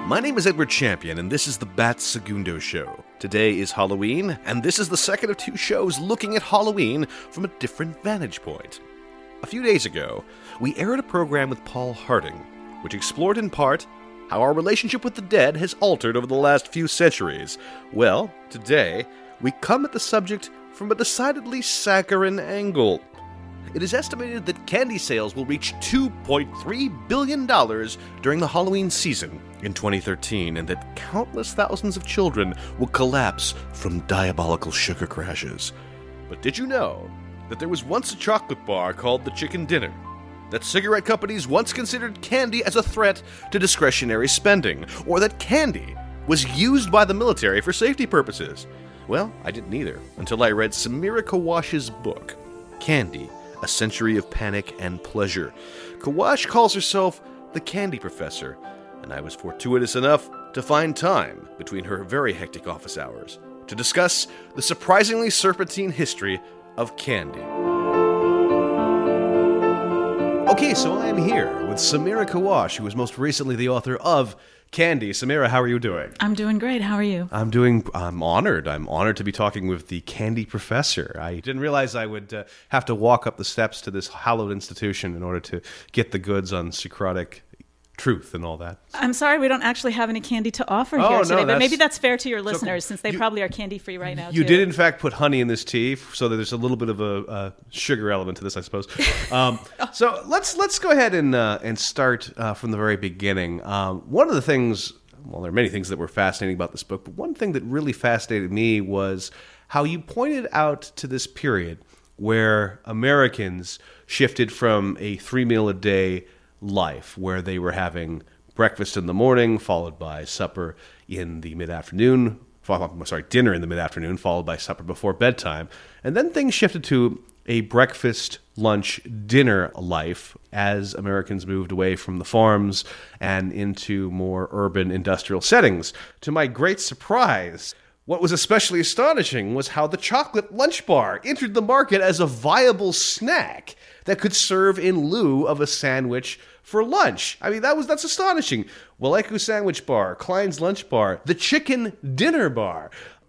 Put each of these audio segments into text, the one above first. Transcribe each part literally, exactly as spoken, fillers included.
My name is Edward Champion, and this is the Bat Segundo Show. Today is Halloween, and this is the second of two shows looking at Halloween from a different vantage point. A few days ago, we aired a program with Paul Harding, which explored in part how our relationship with the dead has altered over the last few centuries. Well, today, we come at the subject from a decidedly saccharine angle. It is estimated that candy sales will reach two point three billion dollars during the Halloween season in twenty thirteen, and that countless thousands of children will collapse from diabolical sugar crashes. But did you know that there was once a chocolate bar called the Chicken Dinner? That cigarette companies once considered candy as a threat to discretionary spending, or that candy was used by the military for safety purposes? Well, I didn't either, until I read Samira Kawash's book, Candy, A Century of Panic and Pleasure. Kawash calls herself the Candy Professor, and I was fortuitous enough to find time between her very hectic office hours to discuss the surprisingly serpentine history of candy. Okay, so I am here with Samira Kawash, who is most recently the author of Candy. Samira, how are you doing? I'm doing great. How are you? I'm doing, I'm honored. I'm honored to be talking with the Candy Professor. I didn't realize I would uh, have to walk up the steps to this hallowed institution in order to get the goods on Socratic truth and all that. I'm sorry we don't actually have any candy to offer oh, here no, today, but maybe that's fair to your so listeners cool. since they you, probably are candy-free right now, You too. did, in fact, put honey in this tea, so that there's a little bit of a, a sugar element to this, I suppose. Um, so let's let's go ahead and, uh, and start uh, from the very beginning. Um, one of the things... Well, there are many things that were fascinating about this book, but one thing that really fascinated me was how you pointed out to this period where Americans shifted from a three-meal-a-day life, where they were having breakfast in the morning, followed by supper in the mid-afternoon, sorry, dinner in the mid-afternoon, followed by supper before bedtime, and then things shifted to a breakfast, lunch, dinner life as Americans moved away from the farms and into more urban industrial settings. To my great surprise, what was especially astonishing was how the chocolate lunch bar entered the market as a viable snack that could serve in lieu of a sandwich for lunch. I mean, that was that's astonishing. Waleku Sandwich Bar, Klein's Lunch Bar, the Chicken Dinner Bar.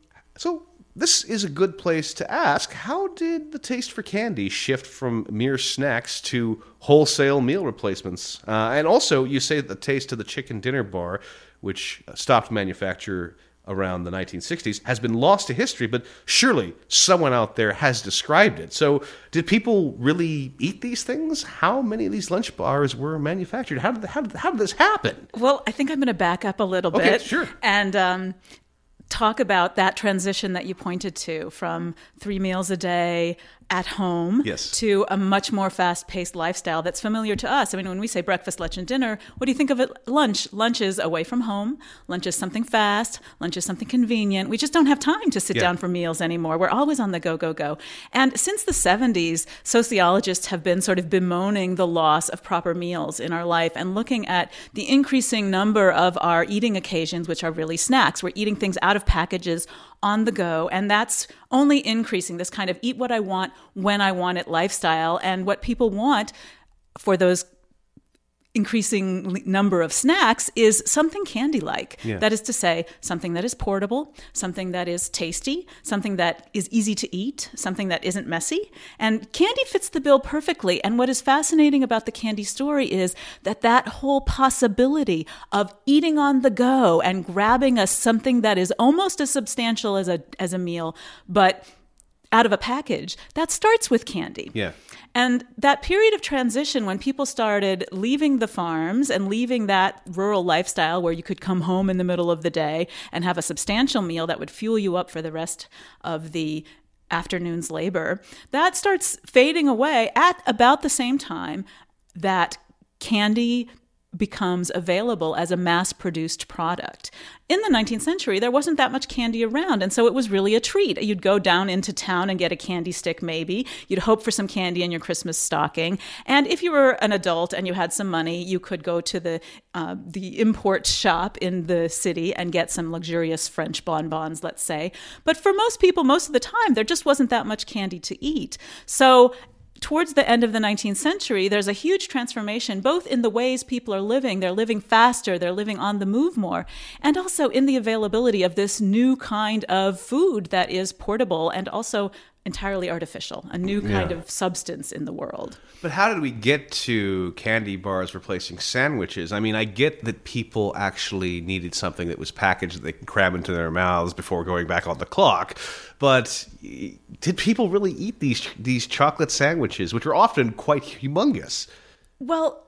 So this is a good place to ask, how did the taste for candy shift from mere snacks to wholesale meal replacements? Uh, and also, you say that the taste of the Chicken Dinner Bar, which stopped manufacture around the nineteen sixties, has been lost to history, but surely someone out there has described it. So did people really eat these things? How many of these lunch bars were manufactured? How did, how did, how did this happen? Well, I think I'm going to back up a little okay, bit. Sure. And um, talk about that transition that you pointed to from three meals a day at home yes. to a much more fast-paced lifestyle that's familiar to us. I mean, when we say breakfast, lunch, and dinner, what do you think of it? Lunch. Lunch is away from home. Lunch is something fast. Lunch is something convenient. We just don't have time to sit yeah. down for meals anymore. We're always on the go, go, go. And since the seventies, sociologists have been sort of bemoaning the loss of proper meals in our life and looking at the increasing number of our eating occasions, which are really snacks. We're eating things out of packages on the go, and that's only increasing this kind of eat what I want when I want it lifestyle. And what people want for those increasing number of snacks is something candy-like. Yeah. That is to say, something that is portable, something that is tasty, something that is easy to eat, something that isn't messy. And candy fits the bill perfectly. And what is fascinating about the candy story is that that whole possibility of eating on the go and grabbing us something that is almost as substantial as a as a meal, but out of a package, that starts with candy. Yeah. And that period of transition when people started leaving the farms and leaving that rural lifestyle where you could come home in the middle of the day and have a substantial meal that would fuel you up for the rest of the afternoon's labor, that starts fading away at about the same time that candy becomes available as a mass-produced product. In the nineteenth century, there wasn't that much candy around, and so it was really a treat. You'd go down into town and get a candy stick, maybe. You'd hope for some candy in your Christmas stocking. And if you were an adult and you had some money, you could go to the uh, the import shop in the city and get some luxurious French bonbons, let's say. But for most people, most of the time, there just wasn't that much candy to eat. So towards the end of the nineteenth century, there's a huge transformation, both in the ways people are living. They're living faster, they're living on the move more, and also in the availability of this new kind of food that is portable and also entirely artificial, a new kind Yeah. of substance in the world. But how did we get to candy bars replacing sandwiches? I mean, I get that people actually needed something that was packaged that they could cram into their mouths before going back on the clock. But did people really eat these these chocolate sandwiches, which were often quite humongous? Well,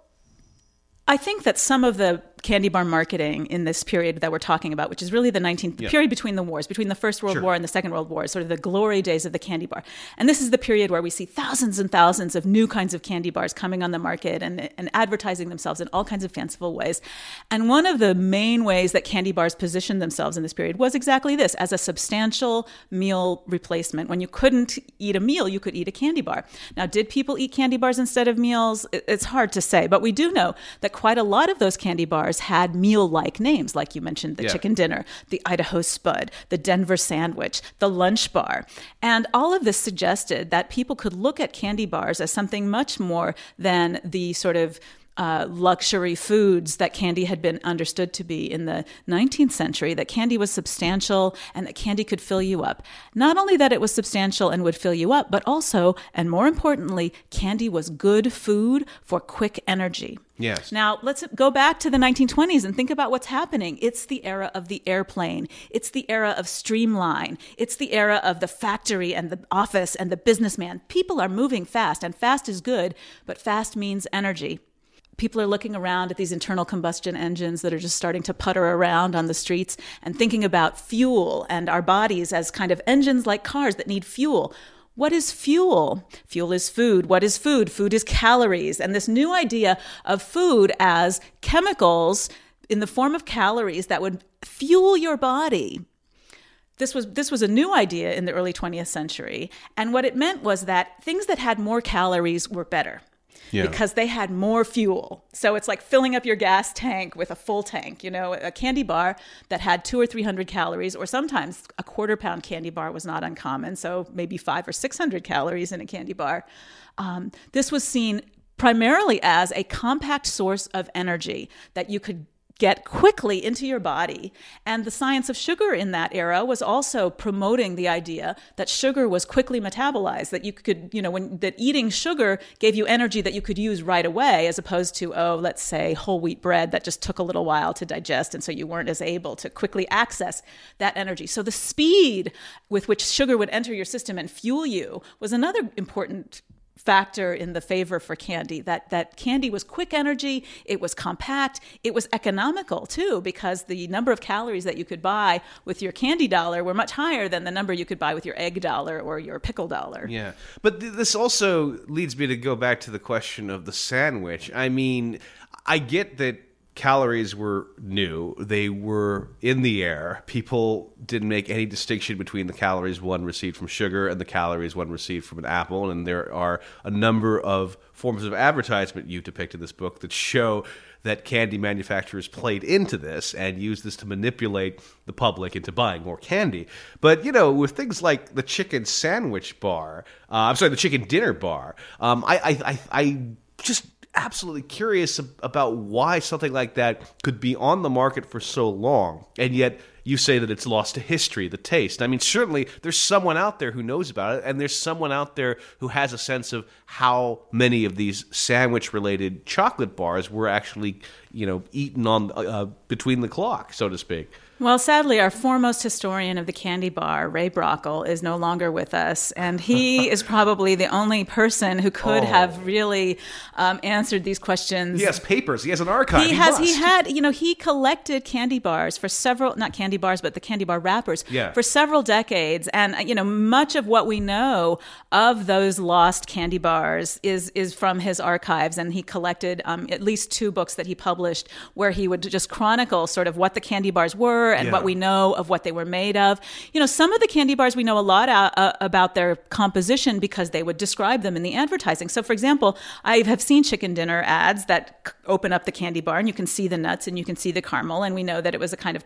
I think that some of the candy bar marketing in this period that we're talking about, which is really the nineteenth Yeah. period between the wars, between the First World Sure. War and the Second World War, sort of the glory days of the candy bar. And this is the period where we see thousands and thousands of new kinds of candy bars coming on the market and, and advertising themselves in all kinds of fanciful ways. And one of the main ways that candy bars positioned themselves in this period was exactly this, as a substantial meal replacement. When you couldn't eat a meal, you could eat a candy bar. Now, did people eat candy bars instead of meals? It- It's hard to say, but we do know that quite a lot of those candy bars had meal-like names, like you mentioned, the Yeah. chicken dinner, the Idaho Spud, the Denver sandwich, the lunch bar. And all of this suggested that people could look at candy bars as something much more than the sort of uh, luxury foods that candy had been understood to be in the nineteenth century, that candy was substantial and that candy could fill you up. Not only that it was substantial and would fill you up, but also, and more importantly, candy was good food for quick energy. Yes. Now, let's go back to the nineteen twenties and think about what's happening. It's the era of the airplane. It's the era of streamline. It's the era of the factory and the office and the businessman. People are moving fast, and fast is good, but fast means energy. People are looking around at these internal combustion engines that are just starting to putter around on the streets and thinking about fuel and our bodies as kind of engines like cars that need fuel. What is fuel? Fuel is food. What is food? Food is calories. And this new idea of food as chemicals in the form of calories that would fuel your body. This was this was a new idea in the early twentieth century. And what it meant was that things that had more calories were better. Yeah. Because they had more fuel. So it's like filling up your gas tank with a full tank. You know, a candy bar that had two or three hundred calories, or sometimes a quarter pound candy bar was not uncommon. So maybe five or six hundred calories in a candy bar. Um, this was seen primarily as a compact source of energy that you could get quickly into your body. And the science of sugar in that era was also promoting the idea that sugar was quickly metabolized, that you could, you know, when that eating sugar gave you energy that you could use right away, as opposed to, oh, let's say whole wheat bread that just took a little while to digest. And so you weren't as able to quickly access that energy. So the speed with which sugar would enter your system and fuel you was another important factor in the favor for candy, that that candy was quick energy, it was compact, it was economical too, because the number of calories that you could buy with your candy dollar were much higher than the number you could buy with your egg dollar or your pickle dollar. Yeah. But th- this also leads me to go back to the question of the sandwich. I mean, I get that calories were new. They were in the air. People didn't make any distinction between the calories one received from sugar and the calories one received from an apple. And there are a number of forms of advertisement you depict in this book that show that candy manufacturers played into this and used this to manipulate the public into buying more candy. But, you know, with things like the chicken sandwich bar, uh, I'm sorry, the chicken dinner bar, um, I, I, I, I just... absolutely curious about why something like that could be on the market for so long, and yet you say that it's lost to history, the taste. I mean, certainly there's someone out there who knows about it, and there's someone out there who has a sense of how many of these sandwich-related chocolate bars were actually, you know, eaten on uh, between the clock, so to speak. Well, sadly, our foremost historian of the candy bar, Ray Brockle, is no longer with us. And he is probably the only person who could Oh. have really um, answered these questions. He has papers. He has an archive. He He has, he must. had, you know, he collected candy bars for several, not candy bars, but the candy bar wrappers Yeah. for several decades. And, you know, much of what we know of those lost candy bars is, is from his archives. And he collected um, at least two books that he published where he would just chronicle sort of what the candy bars were and Yeah. what we know of what they were made of. You know, some of the candy bars, we know a lot uh, uh, about their composition because they would describe them in the advertising. So, for example, I have seen chicken dinner ads that c- open up the candy bar and you can see the nuts and you can see the caramel. And we know that it was a kind of c-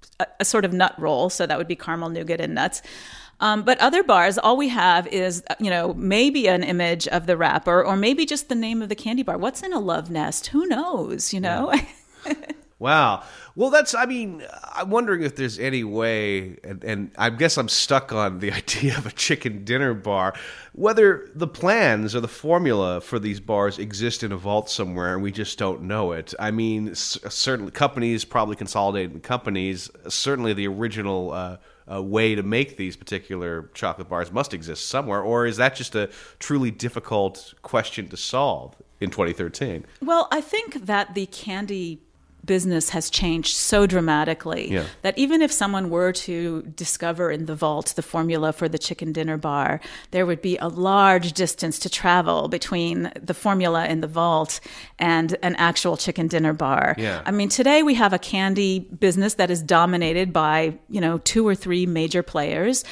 a, a sort of nut roll. So that would be caramel, nougat, and nuts. Um, but other bars, all we have is, you know, maybe an image of the wrapper or maybe just the name of the candy bar. What's in a love nest? Who knows, you know? Yeah. Wow. Well, that's, I mean, I'm wondering if there's any way, and, and I guess I'm stuck on the idea of a chicken dinner bar, whether the plans or the formula for these bars exist in a vault somewhere and we just don't know it. I mean, certain companies, probably consolidated companies, certainly the original uh, uh, way to make these particular chocolate bars must exist somewhere, or is that just a truly difficult question to solve in twenty thirteen? Well, I think that the candy business has changed so dramatically yeah. that even if someone were to discover in the vault the formula for the chicken dinner bar, there would be a large distance to travel between the formula in the vault and an actual chicken dinner bar. Yeah. I mean, today we have a candy business that is dominated by, you know, two or three major players.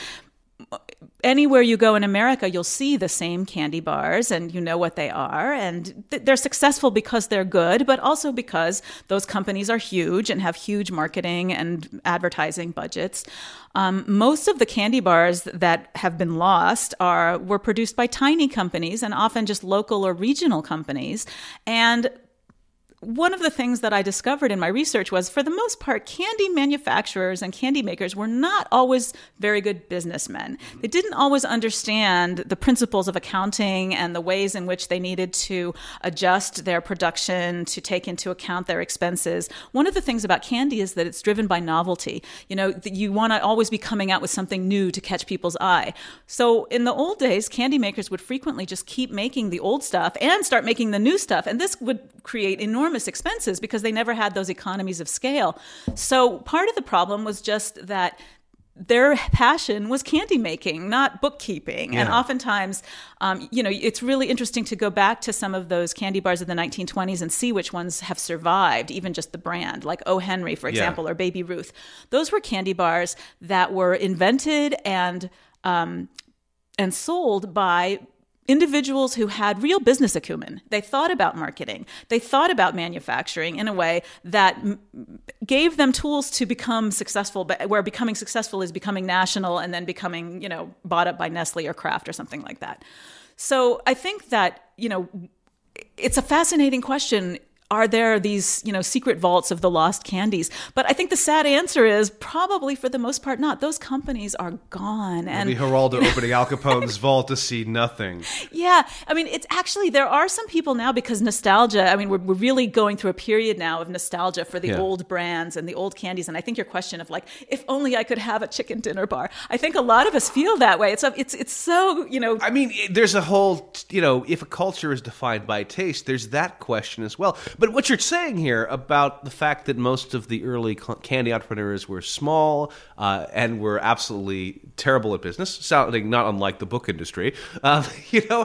Anywhere you go in America, you'll see the same candy bars and you know what they are. And th- they're successful because they're good, but also because those companies are huge and have huge marketing and advertising budgets. Um, most of the candy bars that have been lost are were produced by tiny companies and often just local or regional companies. And one of the things that I discovered in my research was, for the most part, candy manufacturers and candy makers were not always very good businessmen. They didn't always understand the principles of accounting and the ways in which they needed to adjust their production to take into account their expenses. One of the things about candy is that it's driven by novelty. You know, you want to always be coming out with something new to catch people's eye. So in the old days, candy makers would frequently just keep making the old stuff and start making the new stuff. And this would create enormous expenses because they never had those economies of scale. So part of the problem was just that their passion was candy making, not bookkeeping. Yeah. And oftentimes, um, you know, it's really interesting to go back to some of those candy bars of the nineteen twenties and see which ones have survived, even just the brand, like O. Henry, for example, yeah. or Baby Ruth. Those were candy bars that were invented and um, and sold by individuals who had real business acumen. They thought about marketing. They thought about manufacturing in a way that m- gave them tools to become successful, but where becoming successful is becoming national and then becoming, you know, bought up by Nestle or Kraft or something like that. So I think that, you know, it's a fascinating question. Are there these, you know, secret vaults of the lost candies? But I think the sad answer is probably, for the most part, not. Those companies are gone. And the Geraldo opening Al Capone's vault to see nothing. Yeah. I mean, it's actually, there are some people now, because nostalgia, I mean, we're, we're really going through a period now of nostalgia for the Yeah. old brands and the old candies. And I think your question of like, if only I could have a chicken dinner bar. I think a lot of us feel that way. It's a, it's it's so, you know. I mean, it- there's a whole, you know, if a culture is defined by taste, there's that question as well. But what you're saying here about the fact that most of the early cl- candy entrepreneurs were small uh, and were absolutely terrible at business, sounding not unlike the book industry, uh, you know, uh,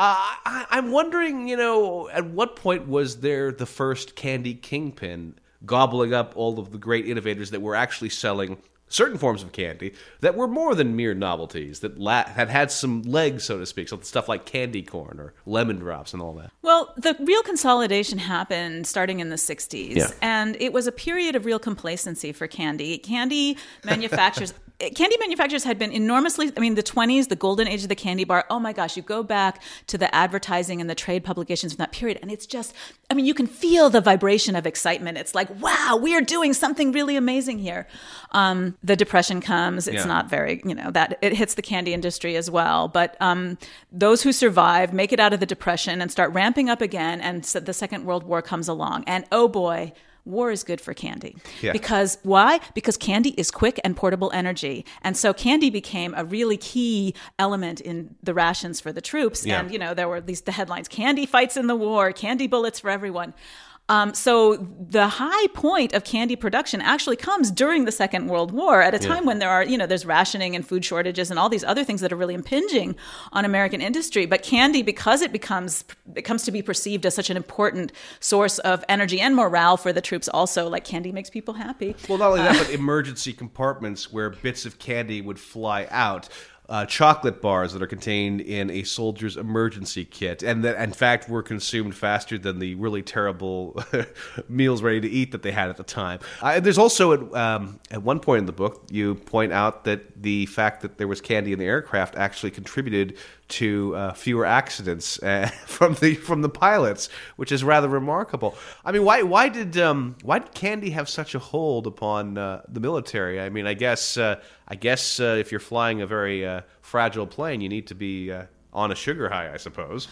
I, I'm wondering, you know, at what point was there the first candy kingpin gobbling up all of the great innovators that were actually selling certain forms of candy that were more than mere novelties, that la- had had some legs, so to speak, so stuff like candy corn or lemon drops and all that. Well, the real consolidation happened starting in the sixties, Yeah. and it was a period of real complacency for candy. Candy manufacturers... Candy manufacturers had been enormously, I mean, the twenties, the golden age of the candy bar. Oh my gosh, you go back to the advertising and the trade publications from that period, and it's just, I mean, you can feel the vibration of excitement. It's like, wow, we are doing something really amazing here. Um, the Depression comes. It's Yeah. not very, you know, that it hits the candy industry as well. But um, those who survive make it out of the Depression and start ramping up again, and so the Second World War comes along. And oh boy, war is good for candy. Yeah. Because why? Because candy is quick and portable energy. And so candy became a really key element in the rations for the troops. Yeah. And, you know, there were these the headlines, candy fights in the war, candy bullets for everyone. Um, so the high point of candy production actually comes during the Second World War, at a time Yeah. when there are, you know, there's rationing and food shortages and all these other things that are really impinging on American industry. But candy, because it becomes it comes to be perceived as such an important source of energy and morale for the troops, also, like candy makes people happy. Well, not only that, but emergency compartments where bits of candy would fly out. uh, chocolate bars that are contained in a soldier's emergency kit, and that in fact were consumed faster than the really terrible meals ready to eat that they had at the time. Uh, there's also at, um, at one point in the book you point out that the fact that there was candy in the aircraft actually contributed to uh, fewer accidents uh, from the from the pilots, which is rather remarkable. I mean, why why did um, why did candy have such a hold upon uh, the military? I mean, I guess uh, I guess uh, if you're flying a very uh, fragile plane, you need to be uh, on a sugar high, I suppose.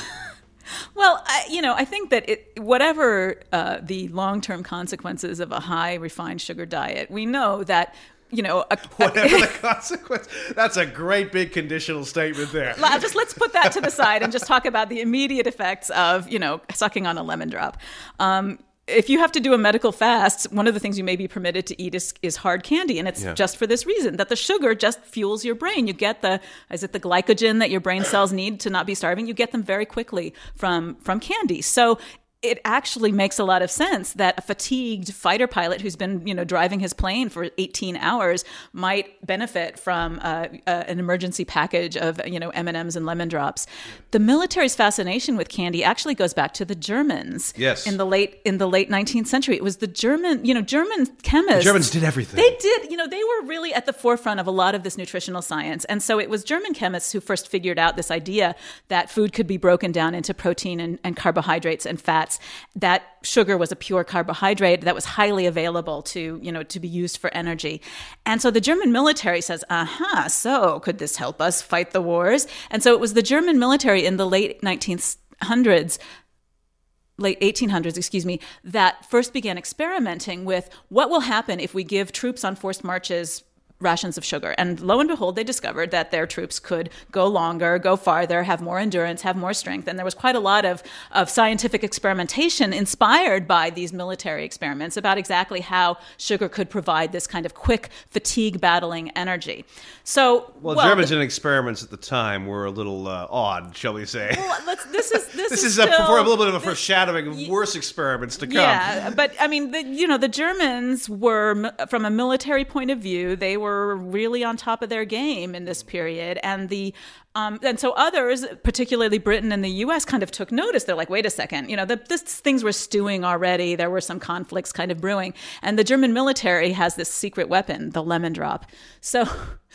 Well, I, you know, I think that it, whatever uh, the long-term consequences of a high refined sugar diet, we know that. You know, a, whatever the consequence. That's a great big conditional statement there. Just let's put that to the side and just talk about the immediate effects of, you know, sucking on a lemon drop. Um, if you have to do a medical fast, one of the things you may be permitted to eat is, is hard candy. And it's yeah. just for this reason, that the sugar just fuels your brain. You get the, is it the glycogen that your brain cells need to not be starving? You get them very quickly from, from candy. So it actually makes a lot of sense that a fatigued fighter pilot who's been, you know, driving his plane for eighteen hours might benefit from uh, uh, an emergency package of, you know, M and M's and lemon drops. The military's fascination with candy actually goes back to the Germans. Yes. In the late in the late nineteenth century, it was the German, you know, German chemists. The Germans did everything. They did, you know, they were really at the forefront of a lot of this nutritional science, and so it was German chemists who first figured out this idea that food could be broken down into protein and, and carbohydrates and fats. That sugar was a pure carbohydrate that was highly available to, you know, to be used for energy. And so the German military says, aha, so could this help us fight the wars? And so it was the German military in the late nineteen hundreds, late eighteen hundreds, excuse me, that first began experimenting with what will happen if we give troops on forced marches rations of sugar. And lo and behold, they discovered that their troops could go longer, go farther, have more endurance, have more strength. And there was quite a lot of, of scientific experimentation inspired by these military experiments about exactly how sugar could provide this kind of quick fatigue battling energy. So, well, well Germans the, in experiments at the time were a little uh, odd, shall we say? Well, let's, this is this, this is, is still, a, for a little bit of a foreshadowing of worse experiments to come. Yeah, but I mean, the, you know, the Germans were, from a military point of view, they were were really on top of their game in this period. And the um, and so others, particularly Britain and the U S, kind of took notice. They're like, wait a second, you know, the, this, things were stewing already. There were some conflicts kind of brewing. And the German military has this secret weapon, the lemon drop. So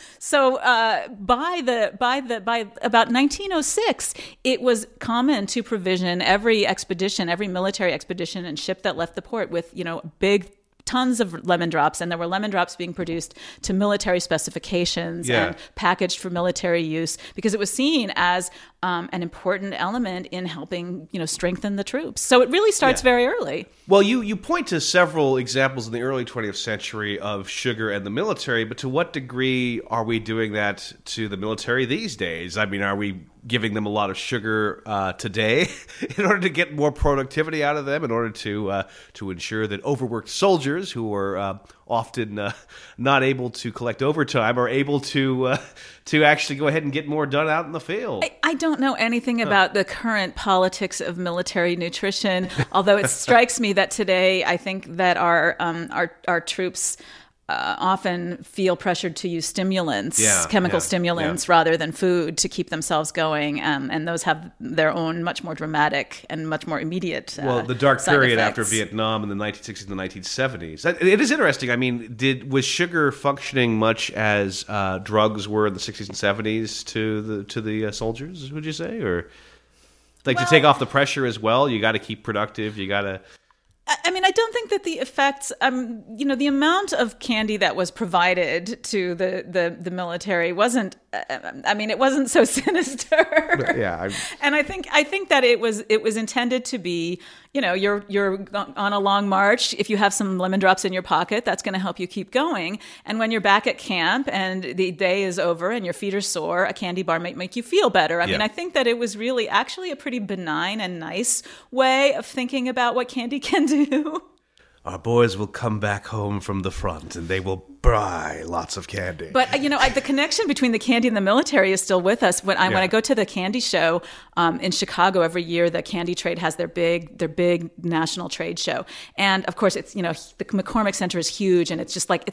so uh, by the by the by about nineteen oh six, it was common to provision every expedition, every military expedition and ship that left the port with, you know, big tons of lemon drops, and there were lemon drops being produced to military specifications yeah. and packaged for military use because it was seen as um, an important element in helping, you know, strengthen the troops. So it really starts yeah. very early. Well, you, you point to several examples in the early twentieth century of sugar and the military, but to what degree are we doing that to the military these days? I mean, are we giving them a lot of sugar uh, today in order to get more productivity out of them, in order to uh, to ensure that overworked soldiers who are uh, often uh, not able to collect overtime are able to uh, to actually go ahead and get more done out in the field? I, I don't know anything about the current politics of military nutrition, although it strikes me that today I think that our um, our our troops Uh, often feel pressured to use stimulants, yeah, chemical yeah, stimulants, yeah. rather than food to keep themselves going. Um, and those have their own much more dramatic and much more immediate uh, Well, the dark side period effects. after Vietnam in the nineteen sixties and the nineteen seventies. It is interesting. I mean, did was sugar functioning much as uh, drugs were in the sixties and seventies to the to the uh, soldiers, would you say? Or like well, to take off the pressure as well? You got to keep productive. You got to... I mean, I don't think that the effects, um, you know, the amount of candy that was provided to the, the, the military wasn't, uh, I mean, it wasn't so sinister. Yeah. I'm... And I think, I think that it was, it was intended to be, you know, you're, you're on a long march. If you have some lemon drops in your pocket, that's going to help you keep going. And when you're back at camp and the day is over and your feet are sore, a candy bar might make you feel better. I yeah. mean, I think that it was really actually a pretty benign and nice way of thinking about what candy can do. Our boys will come back home from the front and they will buy lots of candy. But, you know, I, the connection between the candy and the military is still with us. When I, yeah. when I go to the candy show um, in Chicago every year, the Candy Trade has their big their big national trade show. And, of course, it's, you know, the McCormick Center is huge. And it's just like, it's like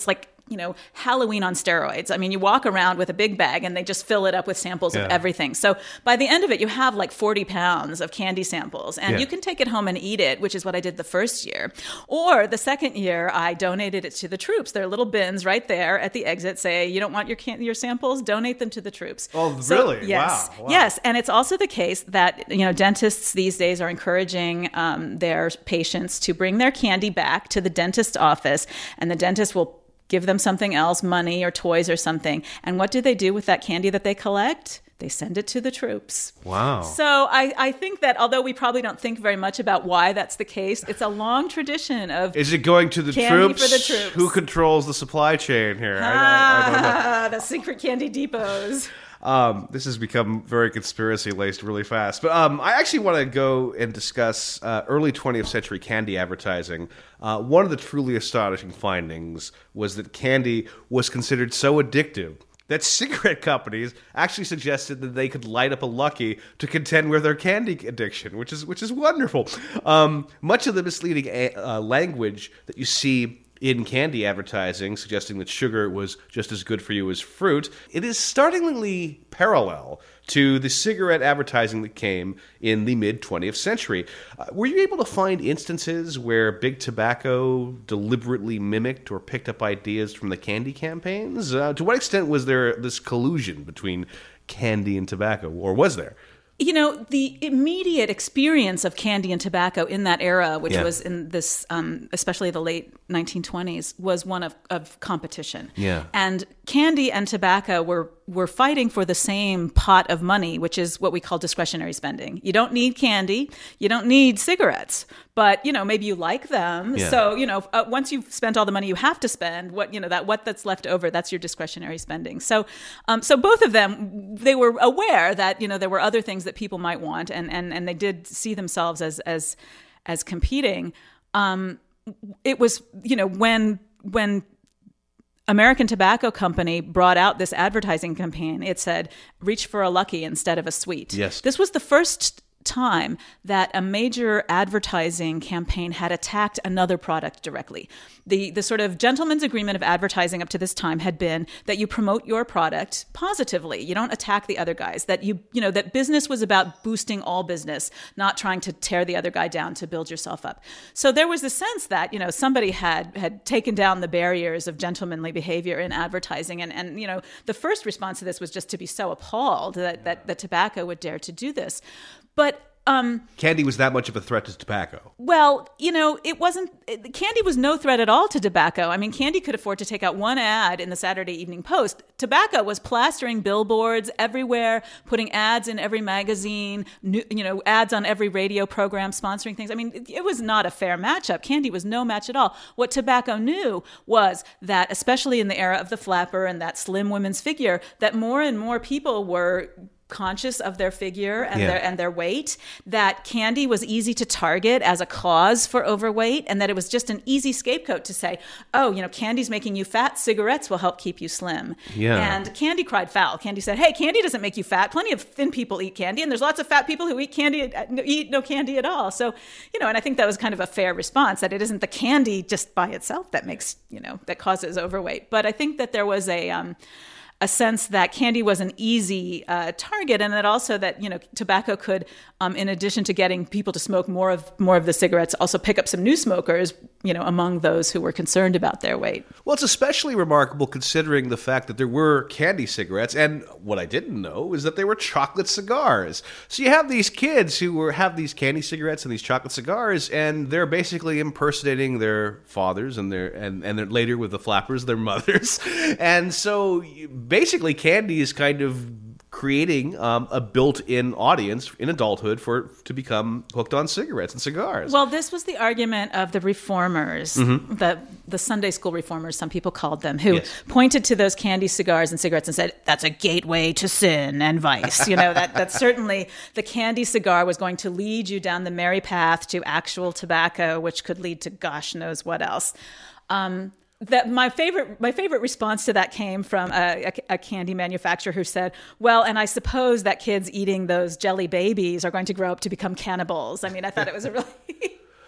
you know, Halloween on steroids. I mean, you walk around with a big bag and they just fill it up with samples Yeah. of everything. So by the end of it, you have like forty pounds of candy samples, and Yeah. you can take it home and eat it, which is what I did the first year. Or the second year, I donated it to the troops. There are little bins right there at the exit. Say, you don't want your can- your samples, donate them to the troops. Oh, So, really? Yes. Wow. Wow. Yes. And it's also the case that, you know, dentists these days are encouraging um, their patients to bring their candy back to the dentist's office, and the dentist will give them something else, money or toys or something. And what do they do with that candy that they collect? They send it to the troops. Wow. So I, I think that although we probably don't think very much about why that's the case, it's a long tradition of Is it going to the Candy troops? for the troops. Who controls the supply chain here? I, I, I don't know. ah, the secret candy depots. Um, this has become very conspiracy laced really fast. But um, I actually want to go and discuss uh, early twentieth century candy advertising. Uh, one of the truly astonishing findings was that candy was considered so addictive that cigarette companies actually suggested that they could light up a Lucky to contend with their candy addiction, which is which is wonderful. Um, much of the misleading a- uh, language that you see in candy advertising, suggesting that sugar was just as good for you as fruit, it is startlingly parallel to the cigarette advertising that came in the mid-twentieth century. Uh, were you able to find instances where big tobacco deliberately mimicked or picked up ideas from the candy campaigns? Uh, to what extent was there this collusion between candy and tobacco, or was there? You know, the immediate experience of candy and tobacco in that era, which Yeah. was in this, um, especially the late nineteen twenties, was one of, of competition. Yeah. And candy and tobacco were were fighting for the same pot of money, which is what we call discretionary spending. You don't need candy, you don't need cigarettes, but you know maybe you like them. Yeah. So you know uh, once you've spent all the money you have to spend, what you know that what that's left over, that's your discretionary spending. So, um, so both of them, they were aware that you know there were other things that people might want, and and and they did see themselves as as as competing. Um, it was you know when when American Tobacco Company brought out this advertising campaign, it said, reach for a Lucky instead of a sweet. Yes. This was the first time that a major advertising campaign had attacked another product directly. The the sort of gentleman's agreement of advertising up to this time had been that you promote your product positively. You don't attack the other guys. That you you know that business was about boosting all business, not trying to tear the other guy down to build yourself up. So there was a sense that you know somebody had had taken down the barriers of gentlemanly behavior in advertising, and and you know the first response to this was just to be so appalled that that, that tobacco would dare to do this. But um, Candy was that much of a threat to tobacco. well, you know, it wasn't, it, candy was no threat at all to tobacco. I mean, candy could afford to take out one ad in the Saturday Evening Post. Tobacco was plastering billboards everywhere, putting ads in every magazine, new, you know, ads on every radio program, sponsoring things. I mean, it, it was not a fair matchup. Candy was no match at all. What tobacco knew was that, especially in the era of the flapper and that slim women's figure, that more and more people were conscious of their figure and Yeah. their and their weight, that candy was easy to target as a cause for overweight, and that it was just an easy scapegoat to say, oh, you know, candy's making you fat, cigarettes will help keep you slim. Yeah. And Candy cried foul. Candy said, hey, candy doesn't make you fat. Plenty of thin people eat candy, and there's lots of fat people who eat candy, eat no candy at all. So, you know, and I think that was kind of a fair response, that it isn't the candy just by itself that makes, you know, that causes overweight. But I think that there was a um, a sense that candy was an easy uh, target, and that also that you know tobacco could, um, in addition to getting people to smoke more of more of the cigarettes, also pick up some new smokers, you know, among those who were concerned about their weight. Well, it's especially remarkable considering the fact that there were candy cigarettes, and what I didn't know is that they were chocolate cigars. So you have these kids who were, have these candy cigarettes and these chocolate cigars, and they're basically impersonating their fathers and their and and they're later with the flappers, their mothers, and so. You, Basically, candy is kind of creating um, a built-in audience in adulthood for to become hooked on cigarettes and cigars. Well, this was the argument of the reformers, Mm-hmm. the the Sunday school reformers, some people called them, who Yes. pointed to those candy cigars and cigarettes and said, that's a gateway to sin and vice. You know, that, that certainly the candy cigar was going to lead you down the merry path to actual tobacco, which could lead to gosh knows what else. Um, That my favorite, my favorite response to that came from a, a, a candy manufacturer who said, "Well, and I suppose that kids eating those jelly babies are going to grow up to become cannibals." I mean, I thought it was a really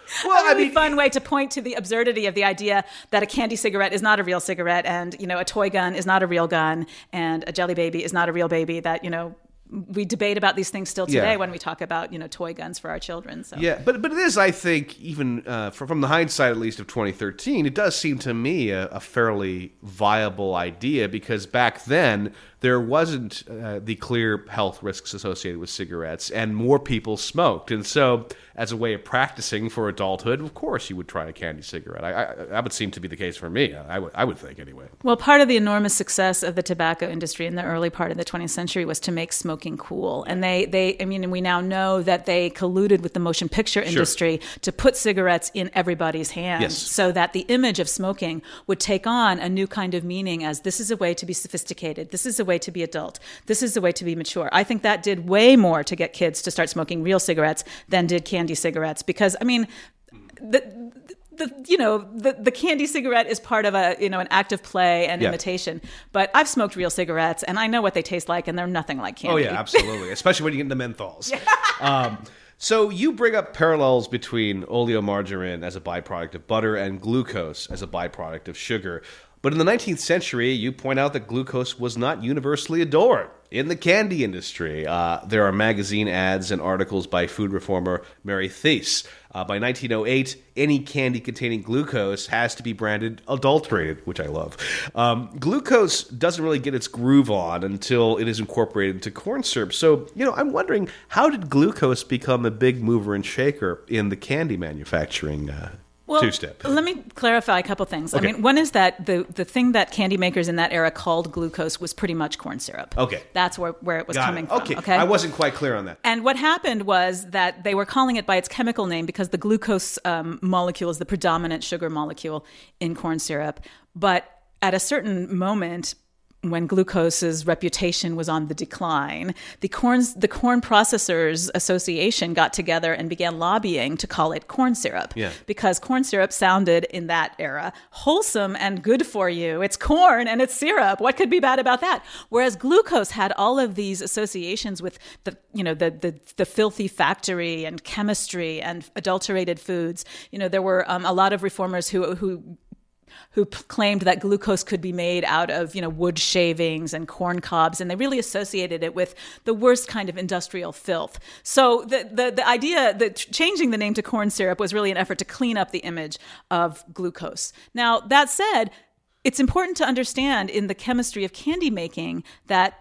Well, a really I mean, fun way to point to the absurdity of the idea that a candy cigarette is not a real cigarette, and you know, a toy gun is not a real gun, and a Jelly Baby is not a real baby. That you know. We debate about these things still today Yeah. when we talk about, you know, toy guns for our children. So. Yeah, but but it is, I think, even uh, from, from the hindsight at least of twenty thirteen, it does seem to me a, a fairly viable idea because back then there wasn't uh, the clear health risks associated with cigarettes, and more people smoked. And so, as a way of practicing for adulthood, of course, you would try a candy cigarette. I, I, that would seem to be the case for me. I would, I would think, anyway. Well, part of the enormous success of the tobacco industry in the early part of the twentieth century was to make smoking cool. And they, they I mean, we now know that they colluded with the motion picture industry Sure. to put cigarettes in everybody's hands Yes. so that the image of smoking would take on a new kind of meaning as this is a way to be sophisticated. This is a way to be adult. This is a way to be mature. I think that did way more to get kids to start smoking real cigarettes than did candy cigarettes because, I mean, the... The, you know, the, the candy cigarette is part of a, you know, an act of play and Yeah. imitation. But I've smoked real cigarettes, and I know what they taste like, and they're nothing like candy. Oh, yeah, absolutely. Especially when you get into menthols. um, so you bring up parallels between oleomargarine as a byproduct of butter and glucose as a byproduct of sugar. But in the nineteenth century, you point out that glucose was not universally adored. In the candy industry, uh, there are magazine ads and articles by food reformer Mary Thies. Uh, by nineteen oh eight, any candy containing glucose has to be branded adulterated, which I love. Um, glucose doesn't really get its groove on until it is incorporated into corn syrup. So, you know, I'm wondering, how did glucose become a big mover and shaker in the candy manufacturing uh, Well, two-step? let me clarify a couple things. Okay. I mean, one is that the, the thing that candy makers in that era called glucose was pretty much corn syrup. Okay. That's where, where it was Got coming it. from. Okay. Okay. I wasn't quite clear on that. And what happened was that they were calling it by its chemical name because the glucose um, molecule is the predominant sugar molecule in corn syrup. But at a certain moment, when glucose's reputation was on the decline, the corns, the Corn Processors Association got together and began lobbying to call it corn syrup. Yeah. Because corn syrup sounded, in that era, wholesome and good for you. It's corn and it's syrup. What could be bad about that? Whereas glucose had all of these associations with the, you know, the the, the filthy factory and chemistry and adulterated foods. You know, there were um, a lot of reformers who who who p- claimed that glucose could be made out of, you know, wood shavings and corn cobs, and they really associated it with the worst kind of industrial filth. So the the, the idea that changing the name to corn syrup was really an effort to clean up the image of glucose. Now, that said, it's important to understand in the chemistry of candy making that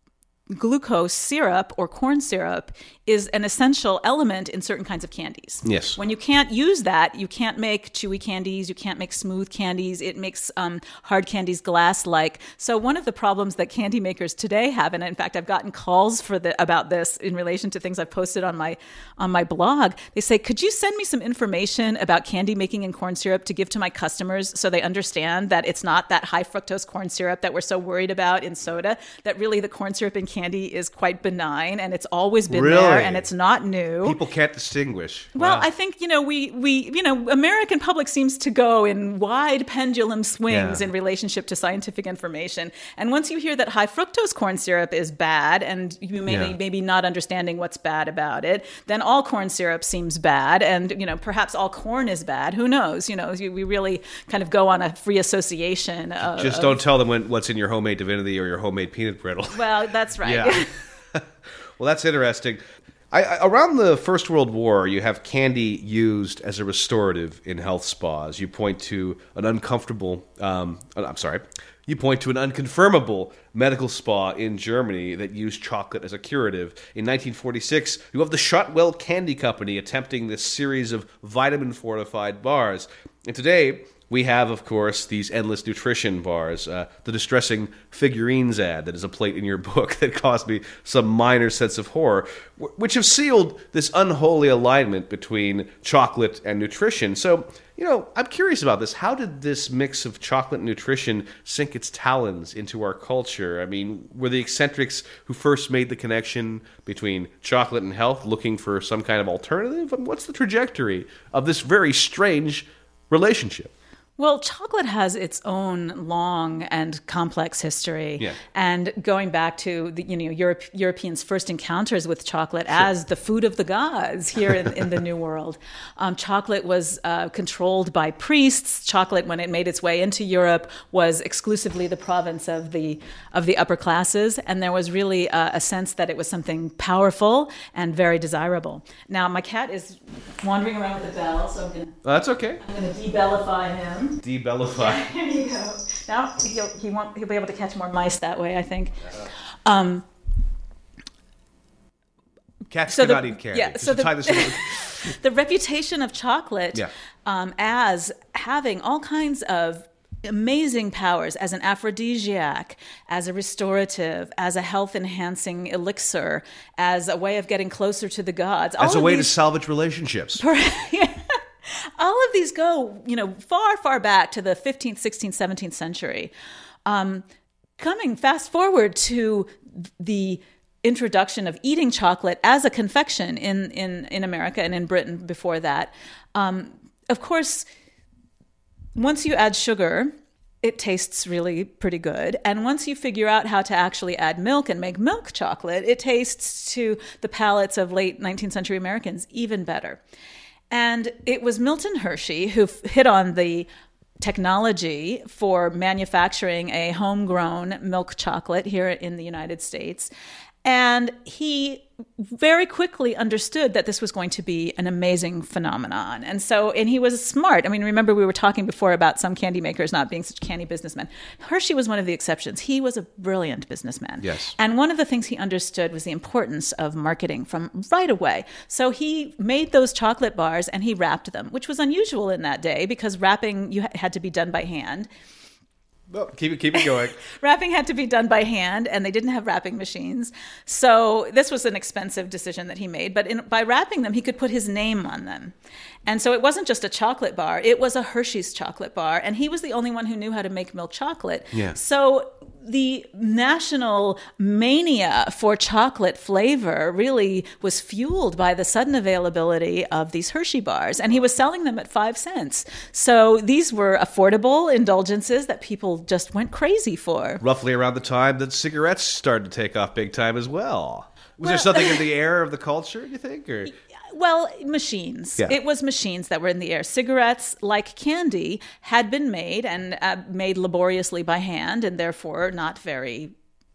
glucose syrup or corn syrup is an essential element in certain kinds of candies. Yes. When you can't use that, you can't make chewy candies, you can't make smooth candies, it makes um, hard candies glass-like. So one of the problems that candy makers today have, and in fact I've gotten calls for the, about this in relation to things I've posted on my on my blog, they say, could you send me some information about candy making in corn syrup to give to my customers so they understand that it's not that high fructose corn syrup that we're so worried about in soda, that really the corn syrup in candy is quite benign and it's always been Really? there and it's not new. People can't distinguish. Well, Wow. I think, you know, we, we, you know, American public seems to go in wide pendulum swings Yeah. in relationship to scientific information. And once you hear that high fructose corn syrup is bad and you may Yeah. maybe not understanding what's bad about it, then all corn syrup seems bad. And, you know, perhaps all corn is bad. Who knows? You know, we really kind of go on a free association. Of, Just of- don't tell them when, what's in your homemade divinity or your homemade peanut brittle. Well, that's right. Yeah. Well, that's interesting. I, I, around the First World War, you have candy used as a restorative in health spas. You point to an uncomfortable, um, I'm sorry, you point to an unconfirmable medical spa in Germany that used chocolate as a curative. In nineteen forty-six, you have the Shotwell Candy Company attempting this series of vitamin-fortified bars. And today, we have, of course, these endless nutrition bars. Uh, the distressing figurines ad that is a plate in your book that caused me some minor sense of horror, wh- which have sealed this unholy alignment between chocolate and nutrition. So, you know, I'm curious about this. How did this mix of chocolate and nutrition sink its talons into our culture? I mean, were the eccentrics who first made the connection between chocolate and health looking for some kind of alternative? I mean, what's the trajectory of this very strange relationship? Well, chocolate has its own long and complex history. Yeah. And going back to the, you know, Europe, Europeans' first encounters with chocolate sure. as the food of the gods here in, in the New World. Um, chocolate was uh, controlled by priests. Chocolate, when it made its way into Europe, was exclusively the province of the of the upper classes. And there was really a, a sense that it was something powerful and very desirable. Now, my cat is wandering around with the bell, so I'm going to... That's okay. I'm going to debellify him. Debellify. Here you go. Now he'll he won't he'll be able to catch more mice that way, I think. Um, Cats so cannot the, eat candy. Yeah, Just so to the, tie this in. the reputation of chocolate yeah. um, as having all kinds of amazing powers as an aphrodisiac, as a restorative, as a health-enhancing elixir, as a way of getting closer to the gods. As all a way these, to salvage relationships. yeah. All of these go, you know, far, far back to the fifteenth, sixteenth, seventeenth century. Um, coming fast forward to the introduction of eating chocolate as a confection in, in, in America and in Britain before that. Um, of course, once you add sugar, it tastes really pretty good. And once you figure out how to actually add milk and make milk chocolate, it tastes to the palates of late nineteenth century Americans even better. And it was Milton Hershey who f- hit on the technology for manufacturing a homegrown milk chocolate here in the United States. And he very quickly understood that this was going to be an amazing phenomenon. And so, and he was smart. I mean, remember we were talking before about some candy makers not being such candy businessmen. Hershey was one of the exceptions. He was a brilliant businessman. Yes. And one of the things he understood was the importance of marketing from right away. So he made those chocolate bars and he wrapped them, which was unusual in that day because wrapping you had to be done by hand. Well, keep it, keep it going. Wrapping had to be done by hand, and they didn't have wrapping machines. So this was an expensive decision that he made. But in, by wrapping them, he could put his name on them. And so it wasn't just a chocolate bar. It was a Hershey's chocolate bar. And he was the only one who knew how to make milk chocolate. Yeah. So the national mania for chocolate flavor really was fueled by the sudden availability of these Hershey bars. And he was selling them at five cents. So these were affordable indulgences that people just went crazy for. Roughly around the time that cigarettes started to take off big time as well. Was Well- there something in the air of the culture, do you think? Or Well, machines. Yeah. It was machines that were in the air. Cigarettes, like candy, had been made and uh, made laboriously by hand and therefore not very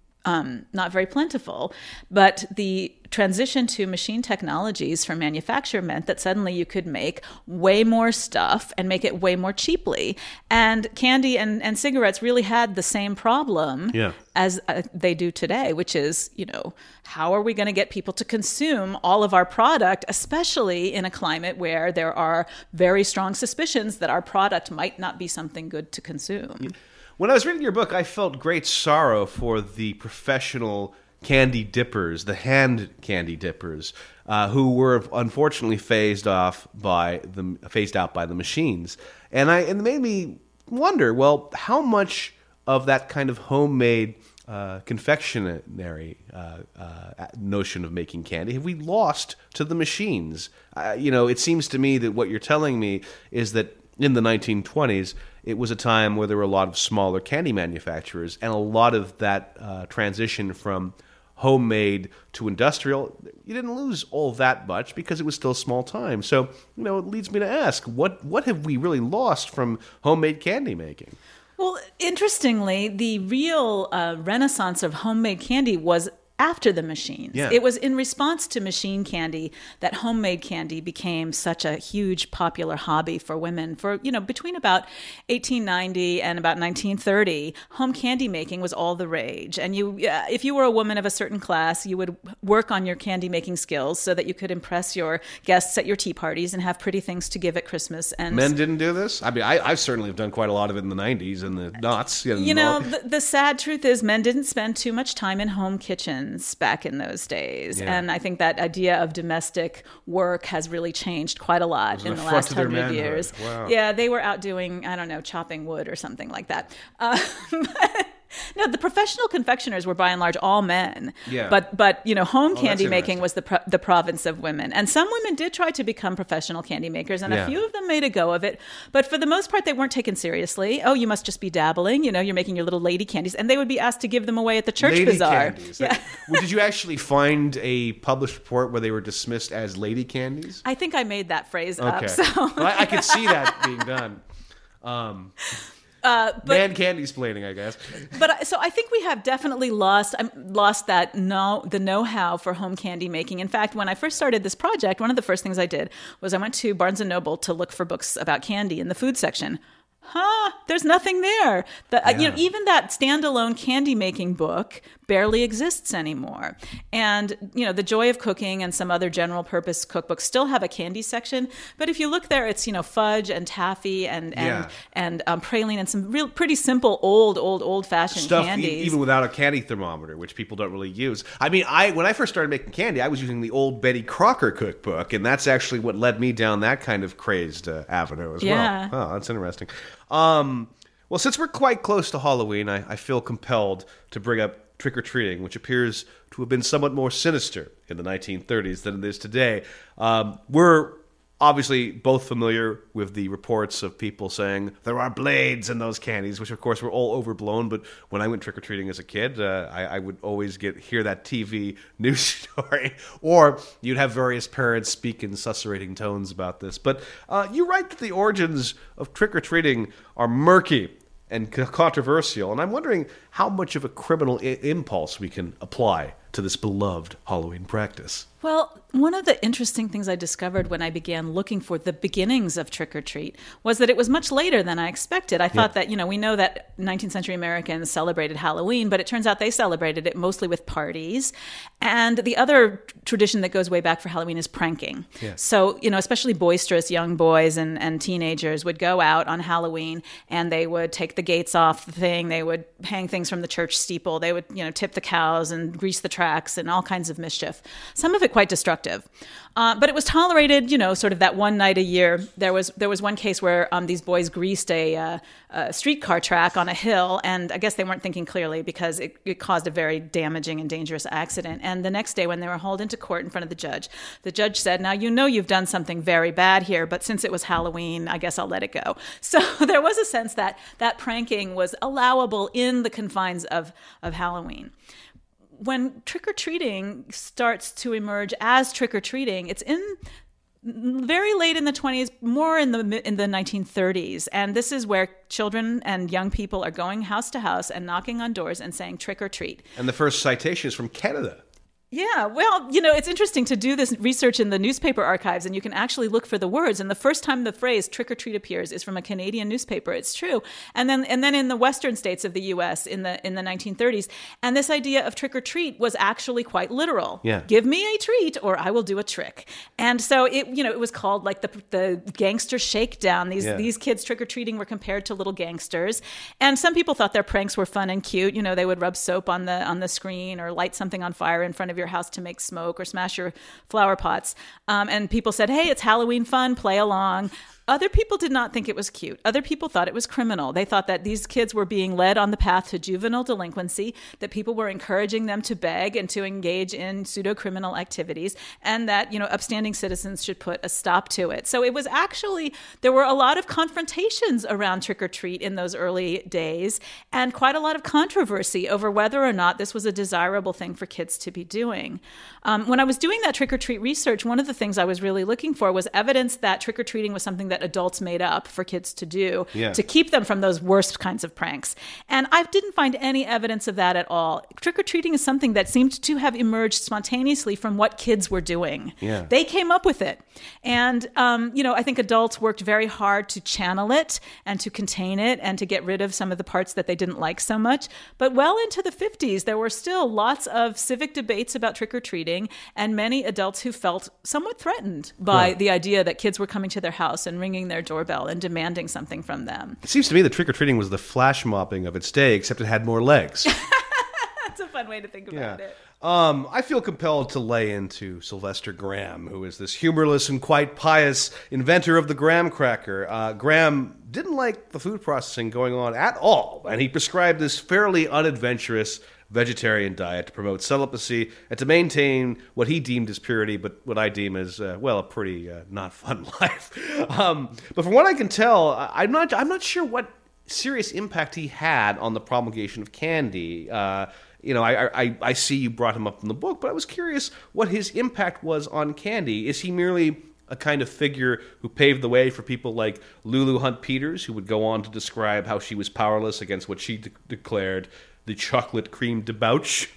um, not very plentiful. But the transition to machine technologies for manufacture meant that suddenly you could make way more stuff and make it way more cheaply. And candy and, and cigarettes really had the same problem Yeah. as uh, they do today, which is, you know, how are we going to get people to consume all of our product, especially in a climate where there are very strong suspicions that our product might not be something good to consume? when I was reading your book, I felt great sorrow for the professional candy dippers, the hand candy dippers, uh, who were unfortunately phased off by the phased out by the machines, and I and it made me wonder. Well, how much of that kind of homemade uh, confectionery uh, uh, notion of making candy have we lost to the machines? Uh, you know, it seems to me that what you're telling me is that in the nineteen twenties, it was a time where there were a lot of smaller candy manufacturers, and a lot of that uh, transition from homemade to industrial, you didn't lose all that much because it was still small time. So, you know, it leads me to ask, what what have we really lost from homemade candy making? Well, interestingly, the real uh, renaissance of homemade candy was after the machines. Yeah. It was in response to machine candy that homemade candy became such a huge popular hobby for women. For, you know, between about eighteen ninety and about nineteen thirty, home candy making was all the rage. And you, uh, if you were a woman of a certain class, you would work on your candy making skills so that you could impress your guests at your tea parties and have pretty things to give at Christmas. And Men didn't do this? I mean, I, I certainly have done quite a lot of it in the nineties and the knots. You know, the, the sad truth is men didn't spend too much time in home kitchens back in those days. Yeah. And I think that idea of domestic work has really changed quite a lot in an the affront last to their hundred manhood. years. Wow. Yeah, they were out doing, I don't know, chopping wood or something like that. Uh, but, No, the professional confectioners were by and large all men. Yeah. But but you know, home Oh, candy that's making was the pro- the province of women, and some women did try to become professional candy makers, and Yeah. a few of them made a go of it. But for the most part, they weren't taken seriously. Oh, you must just be dabbling. You know, you're making your little lady candies, and they would be asked to give them away at the church Lady bazaar. candies. Yeah. Well, did you actually find a published report where they were dismissed as lady candies? I think I made that phrase Okay. up. So. Well, I, I could see that being done. Um, Uh, but, man candy splaining, I guess. but I- so I think we have definitely lost um, lost that know the know-how for home candy making. In fact, when I first started this project, one of the first things I did was I went to Barnes and Noble to look for books about candy in the food section. Huh, there's nothing there. The, uh, you know, Yeah. even that standalone candy making book barely exists anymore. And, you know, The Joy of Cooking and some other general purpose cookbooks still have a candy section. But if you look there, it's, you know, fudge and taffy and and, Yeah. and um, praline and some real pretty simple old, old, old fashioned Stuff e- candies. even without a candy thermometer, which people don't really use. I mean, I when I first started making candy, I was using the old Betty Crocker cookbook, and that's actually what led me down that kind of crazed uh, avenue as Yeah. well. Oh, that's interesting. Um, well, since we're quite close to Halloween, I, I feel compelled to bring up trick-or-treating, which appears to have been somewhat more sinister in the nineteen thirties than it is today. Um, we're obviously both familiar with the reports of people saying there are blades in those candies, which of course were all overblown. But when I went trick-or-treating as a kid, uh, I, I would always get hear that T V news story, or you'd have various parents speak in susurrating tones about this. But uh, you write that the origins of trick-or-treating are murky and c- controversial, and I'm wondering how much of a criminal I- impulse we can apply to this beloved Halloween practice. Well, one of the interesting things I discovered when I began looking for the beginnings of trick-or-treat was that it was much later than I expected. I thought Yeah. that, you know, we know that nineteenth century Americans celebrated Halloween, but it turns out they celebrated it mostly with parties. And the other tradition that goes way back for Halloween is pranking. Yeah. So, you know, especially boisterous young boys and, and teenagers would go out on Halloween and they would take the gates off the thing. They would hang things from the church steeple. They would, you know, tip the cows and grease the tracks and all kinds of mischief. Some of it quite destructive. Uh, but it was tolerated, you know, sort of that one night a year. There was there was one case where um, these boys greased a, uh, a streetcar track on a hill, and I guess they weren't thinking clearly because it, it caused a very damaging and dangerous accident. And the next day when they were hauled into court in front of the judge, the judge said, now, you know you've done something very bad here, but since it was Halloween, I guess I'll let it go. So there was a sense that that pranking was allowable in the confines of, of Halloween. When trick-or-treating starts to emerge as trick-or-treating, it's in very late in the twenties, more in the in the nineteen thirties. And this is where children and young people are going house to house and knocking on doors and saying trick or treat. And the first citation is from Canada. Yeah, well, you know, it's interesting to do this research in the newspaper archives, and you can actually look for the words. And the first time the phrase "trick or treat" appears is from a Canadian newspaper. It's true, and then and then in the western states of the U S in the in the nineteen thirties, and this idea of trick or treat was actually quite literal. Yeah. Give me a treat, or I will do a trick. And so it, you know, it was called like the the gangster shakedown. These Yeah. these kids trick or treating were compared to little gangsters, and some people thought their pranks were fun and cute. You know, they would rub soap on the on the screen or light something on fire in front of your house to make smoke or smash your flower pots. Um, and people said, hey, it's Halloween fun, play along. Other people did not think it was cute. Other people thought it was criminal. They thought that these kids were being led on the path to juvenile delinquency, that people were encouraging them to beg and to engage in pseudo-criminal activities, and that, you know, upstanding citizens should put a stop to it. So it was actually, there were a lot of confrontations around trick-or-treat in those early days, and quite a lot of controversy over whether or not this was a desirable thing for kids to be doing. Um, when I was doing that trick-or-treat research, one of the things I was really looking for was evidence that trick-or-treating was something that adults made up for kids to do Yeah. to keep them from those worst kinds of pranks. And I didn't find any evidence of that at all. Trick-or-treating is something that seemed to have emerged spontaneously from what kids were doing. Yeah. They came up with it. And, um, you know, I think adults worked very hard to channel it and to contain it and to get rid of some of the parts that they didn't like so much. But well into the fifties, there were still lots of civic debates about trick-or-treating and many adults who felt somewhat threatened by Right. the idea that kids were coming to their house and ringing their doorbell and demanding something from them. It seems to me that trick-or-treating was the flash mopping of its day, except it had more legs. That's a fun way to think about it. Um, I feel compelled to lay into Sylvester Graham, who is this humorless and quite pious inventor of the graham cracker. Uh, Graham didn't like the food processing going on at all, and he prescribed this fairly unadventurous vegetarian diet to promote celibacy and to maintain what he deemed as purity, but what I deem as uh, well a pretty uh, not fun life. Um, but from what I can tell, I- I'm not I'm not sure what serious impact he had on the promulgation of candy. Uh, you know, I, I I see you brought him up in the book, but I was curious what his impact was on candy. Is he merely a kind of figure who paved the way for people like Lulu Hunt Peters, who would go on to describe how she was powerless against what she de- declared the chocolate cream debauch?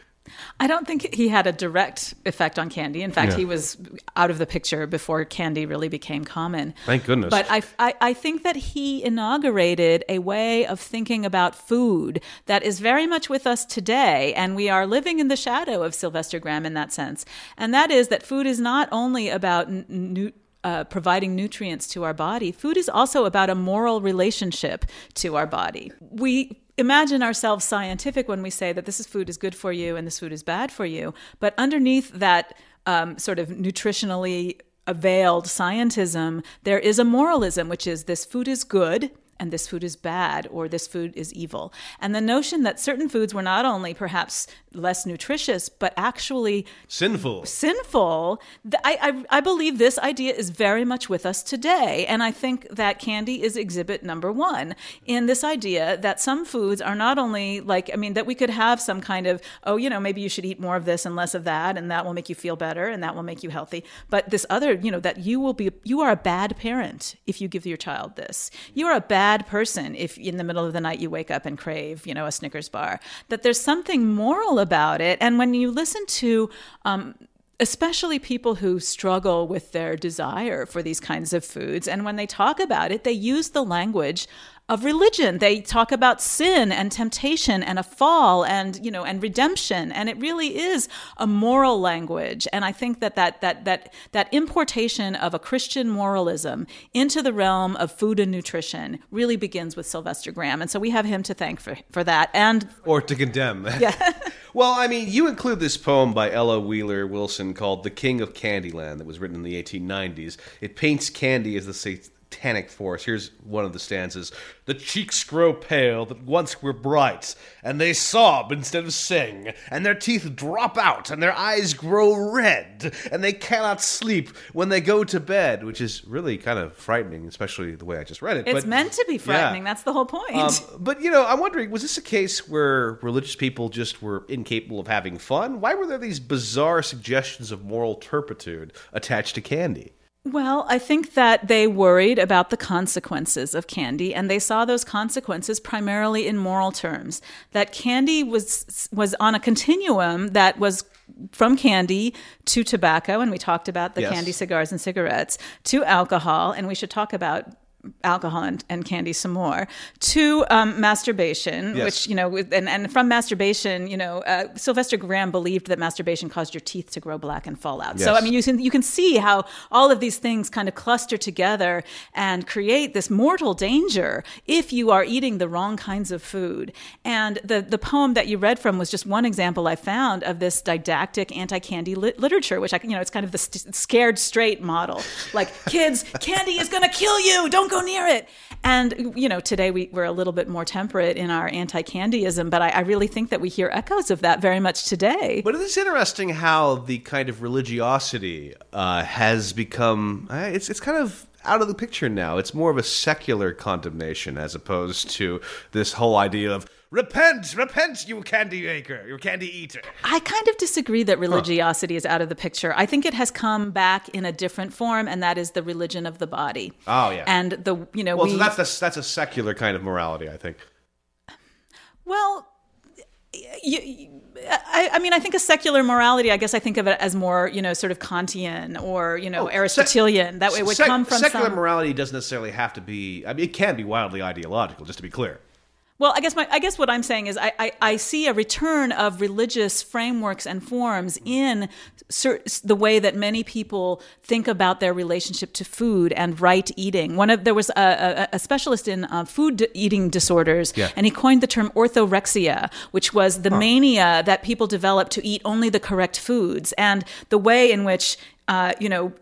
I don't think he had a direct effect on candy. In fact, Yeah. he was out of the picture before candy really became common. Thank goodness. But I, I, I think that he inaugurated a way of thinking about food that is very much with us today, and we are living in the shadow of Sylvester Graham in that sense. And that is that food is not only about n- nu- Uh, providing nutrients to our body. Food is also about a moral relationship to our body. We imagine ourselves scientific when we say that this is food is good for you and this food is bad for you. But underneath that um, sort of nutritionally veiled scientism, there is a moralism, which is this food is good and this food is bad, or this food is evil. And the notion that certain foods were not only perhaps less nutritious, but actually Sinful. sinful, th- I, I, I believe this idea is very much with us today. And I think that candy is exhibit number one in this idea that some foods are not only like, I mean, that we could have some kind of, oh, you know, maybe you should eat more of this and less of that, and that will make you feel better, and that will make you healthy. But this other, you know, that you will be, you are a bad parent if you give your child this. You are a bad person if in the middle of the night you wake up and crave, you know, a Snickers bar. That there's something moral about it. And when you listen to um, especially people who struggle with their desire for these kinds of foods, and when they talk about it, they use the language of religion. They talk about sin and temptation and a fall and, you know, and redemption. And it really is a moral language. And I think that that that that that importation of a Christian moralism into the realm of food and nutrition really begins with Sylvester Graham. And so we have him to thank for, for that. And Or to condemn. yeah. Well, I mean, you include this poem by Ella Wheeler Wilson called The King of Candyland that was written in the eighteen nineties. It paints candy as the satanic force. Here's one of the stanzas. The cheeks grow pale that once were bright, and they sob instead of sing, and their teeth drop out, and their eyes grow red, and they cannot sleep when they go to bed, which is really kind of frightening, especially the way I just read it. It's but, meant to be frightening. yeah. That's the whole point. Um, but, you know, I'm wondering, was this a case where religious people just were incapable of having fun? Why were there these bizarre suggestions of moral turpitude attached to candy? Well, I think that they worried about the consequences of candy, and they saw those consequences primarily in moral terms. That candy was was on a continuum that was from candy to tobacco, and we talked about the Yes. candy cigars and cigarettes, to alcohol, and we should talk about alcohol and, and candy some more, to um, masturbation, Yes. which, you know, with- and, and from masturbation, you know, uh, Sylvester Graham believed that masturbation caused your teeth to grow black and fall out. So, Yes. I mean, you can, you can see how all of these things kind of cluster together and create this mortal danger if you are eating the wrong kinds of food. And the, the poem that you read from was just one example I found of this didactic anti-candy lit- literature, which I, you know, it's kind of the st- scared straight model. Like, kids, candy is going to kill you. Don't go near it. And, you know, today we, we're a little bit more temperate in our anti-candyism, but I, I really think that we hear echoes of that very much today. But it is interesting how the kind of religiosity uh, has become, uh, it's it's kind of out of the picture now. It's more of a secular condemnation as opposed to this whole idea of, repent, repent, you candy maker, you candy eater. I kind of disagree that religiosity huh. is out of the picture. I think it has come back in a different form, and that is the religion of the body. Oh, yeah. And the, you know, Well, we, so that's, that's, that's a secular kind of morality, I think. Well, you, I, I mean, I think a secular morality, I guess I think of it as more, you know, sort of Kantian or, you know, oh, Aristotelian. Se- that way it would sec- come from Secular some... morality doesn't necessarily have to be, I mean, it can be wildly ideological, just to be clear. Well, I guess my I guess what I'm saying is I, I, I see a return of religious frameworks and forms in cer- the way that many people think about their relationship to food and right eating. One of there was a, a, a specialist in uh, food eating disorders, yeah. and he coined the term orthorexia, which was the huh. mania that people develop to eat only the correct foods, and the way in which uh, you know.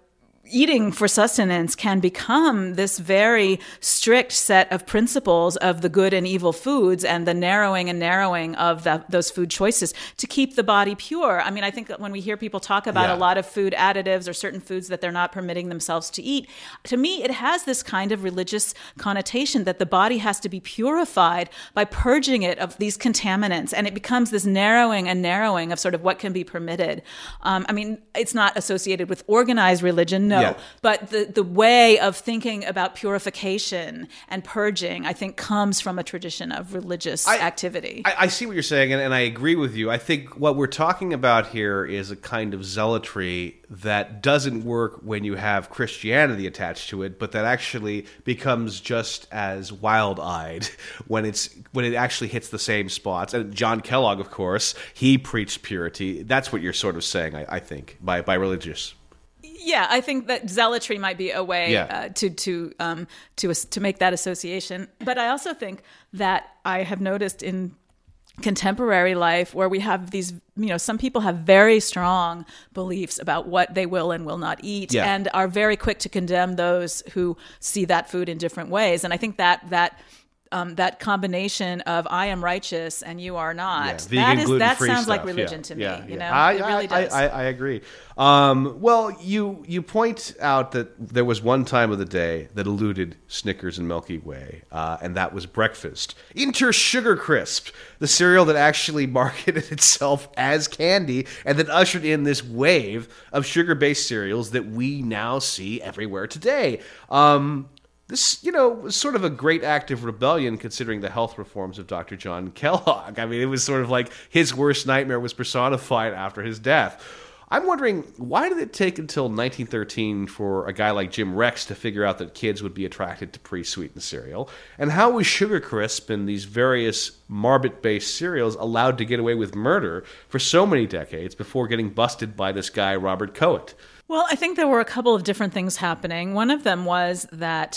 eating for sustenance can become this very strict set of principles of the good and evil foods and the narrowing and narrowing of the, those food choices to keep the body pure. I mean, I think that when we hear people talk about Yeah. a lot of food additives or certain foods that they're not permitting themselves to eat, to me, it has this kind of religious connotation that the body has to be purified by purging it of these contaminants. And it becomes this narrowing and narrowing of sort of what can be permitted. Um, I mean, it's not associated with organized religion, no. Yeah. But the, the way of thinking about purification and purging, I think, comes from a tradition of religious I- activity. I, I see what you're saying, and, and I agree with you. I think what we're talking about here is a kind of zealotry that doesn't work when you have Christianity attached to it, but that actually becomes just as wild-eyed when it's when it actually hits the same spots. And John Kellogg, of course, he preached purity. That's what you're sort of saying, I, I think, by by religious. Yeah, I think that zealotry might be a way Yeah. uh, to to um, to to make that association. But I also think that I have noticed in contemporary life where we have these, you know, some people have very strong beliefs about what they will and will not eat, Yeah. and are very quick to condemn those who see that food in different ways. And I think that that. Um, that combination of I am righteous and you are not. Yeah, that vegan, is that gluten-free sounds like stuff. religion Yeah, to me. yeah, You yeah. know, I, it really I, does. I, I agree. Um, well, you you point out that there was one time of the day that eluded Snickers and Milky Way, uh, and that was breakfast. Enter Sugar Crisp, the cereal that actually marketed itself as candy and that ushered in this wave of sugar-based cereals that we now see everywhere today. Um, This, you know, was sort of a great act of rebellion considering the health reforms of Doctor John Kellogg. I mean, it was sort of like his worst nightmare was personified after his death. I'm wondering, why did it take until nineteen thirteen for a guy like Jim Rex to figure out that kids would be attracted to pre-sweetened cereal? And how was Sugar Crisp and these various Marbit-based cereals allowed to get away with murder for so many decades before getting busted by this guy, Robert Coet? Well, I think there were a couple of different things happening. One of them was that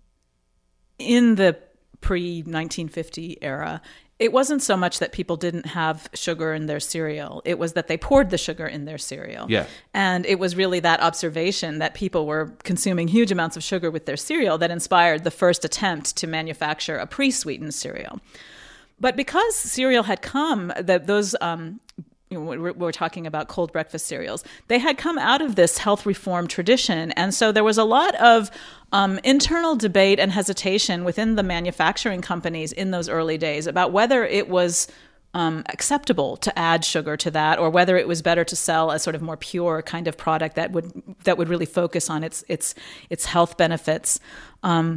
in the pre nineteen fifty era, it wasn't so much that people didn't have sugar in their cereal. It was that they poured the sugar in their cereal. Yeah. And it was really that observation that people were consuming huge amounts of sugar with their cereal that inspired the first attempt to manufacture a pre-sweetened cereal. But because cereal had come, that those um, you know, we're, we're talking about cold breakfast cereals, they had come out of this health reform tradition. And so there was a lot of um, internal debate and hesitation within the manufacturing companies in those early days about whether it was um, acceptable to add sugar to that, or whether it was better to sell a sort of more pure kind of product that would that would really focus on its its its health benefits. Um,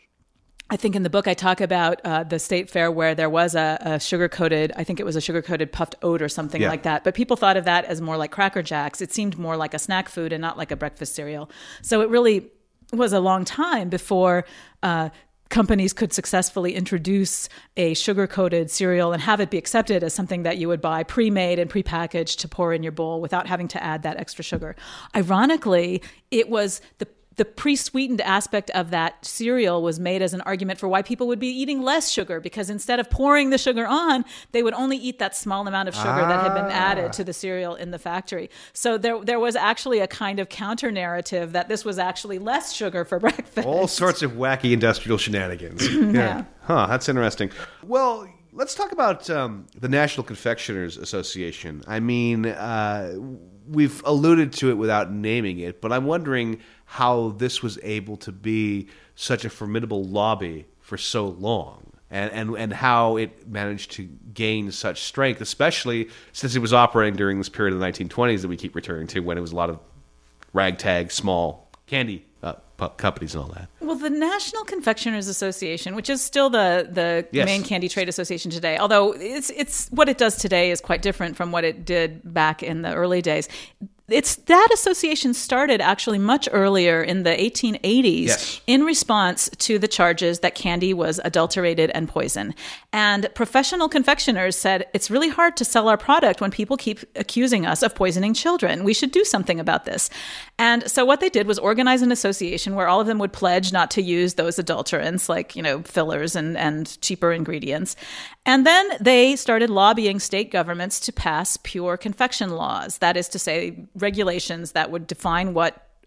I think in the book I talk about uh, the state fair where there was a, a sugar-coated, I think it was a sugar-coated puffed oat or something Yeah. like that. But people thought of that as more like Cracker Jacks. It seemed more like a snack food and not like a breakfast cereal. So it really was a long time before uh, companies could successfully introduce a sugar-coated cereal and have it be accepted as something that you would buy pre-made and pre-packaged to pour in your bowl without having to add that extra sugar. Ironically, it was the The pre-sweetened aspect of that cereal was made as an argument for why people would be eating less sugar, because instead of pouring the sugar on, they would only eat that small amount of sugar ah. that had been added to the cereal in the factory. So there, there was actually a kind of counter-narrative that this was actually less sugar for breakfast. All sorts of wacky industrial shenanigans. yeah. yeah. Huh, that's interesting. Well, let's talk about um, the National Confectioners Association. I mean, uh, we've alluded to it without naming it, but I'm wondering how this was able to be such a formidable lobby for so long, and, and, and how it managed to gain such strength, especially since it was operating during this period of the nineteen twenties that we keep returning to, when it was a lot of ragtag, small candy uh, companies and all that. Well, the National Confectioners Association, which is still the the yes. main candy trade association today, although it's it's what it does today is quite different from what it did back in the early days. It's that association started actually much earlier in the eighteen eighties yes. in response to the charges that candy was adulterated and poison. And professional confectioners said, it's really hard to sell our product when people keep accusing us of poisoning children. We should do something about this. And so what they did was organize an association where all of them would pledge not to use those adulterants, like, you know, fillers and, and cheaper ingredients. And then they started lobbying state governments to pass pure confection laws. That is to say, regulations that would define what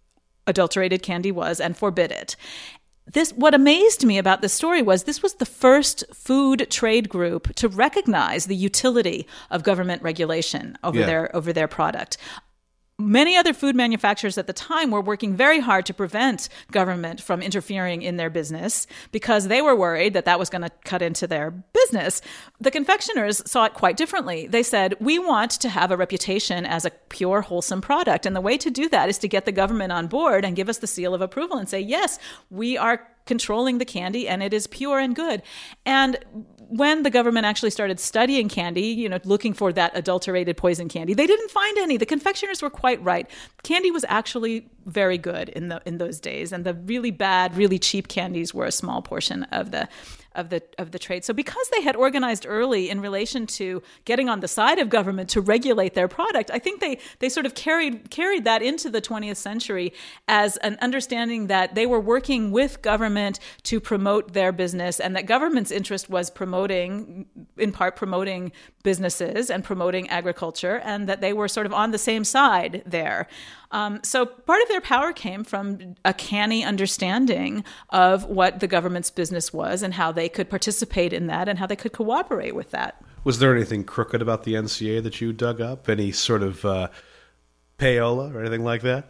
adulterated candy was and forbid it. This, what amazed me about this story was this was the first food trade group to recognize the utility of government regulation over Yeah. their over their product. Many other food manufacturers at the time were working very hard to prevent government from interfering in their business because they were worried that that was going to cut into their business. The confectioners saw it quite differently. They said, we want to have a reputation as a pure, wholesome product. And the way to do that is to get the government on board and give us the seal of approval and say, yes, we are controlling the candy and it is pure and good. And when the government actually started studying candy, you know, looking for that adulterated poison candy, they didn't find any. The confectioners were quite right. Candy was actually very good in the in those days, and the really bad, really cheap candies were a small portion of the of the of the trade. So because they had organized early in relation to getting on the side of government to regulate their product, I think they they sort of carried carried that into the twentieth century as an understanding that they were working with government to promote their business, and that government's interest was promoting, in part promoting businesses and promoting agriculture, and that they were sort of on the same side there. Um, so part of their power came from a canny understanding of what the government's business was and how they could participate in that and how they could cooperate with that. Was there anything crooked about the N C A that you dug up? Any sort of uh, payola or anything like that?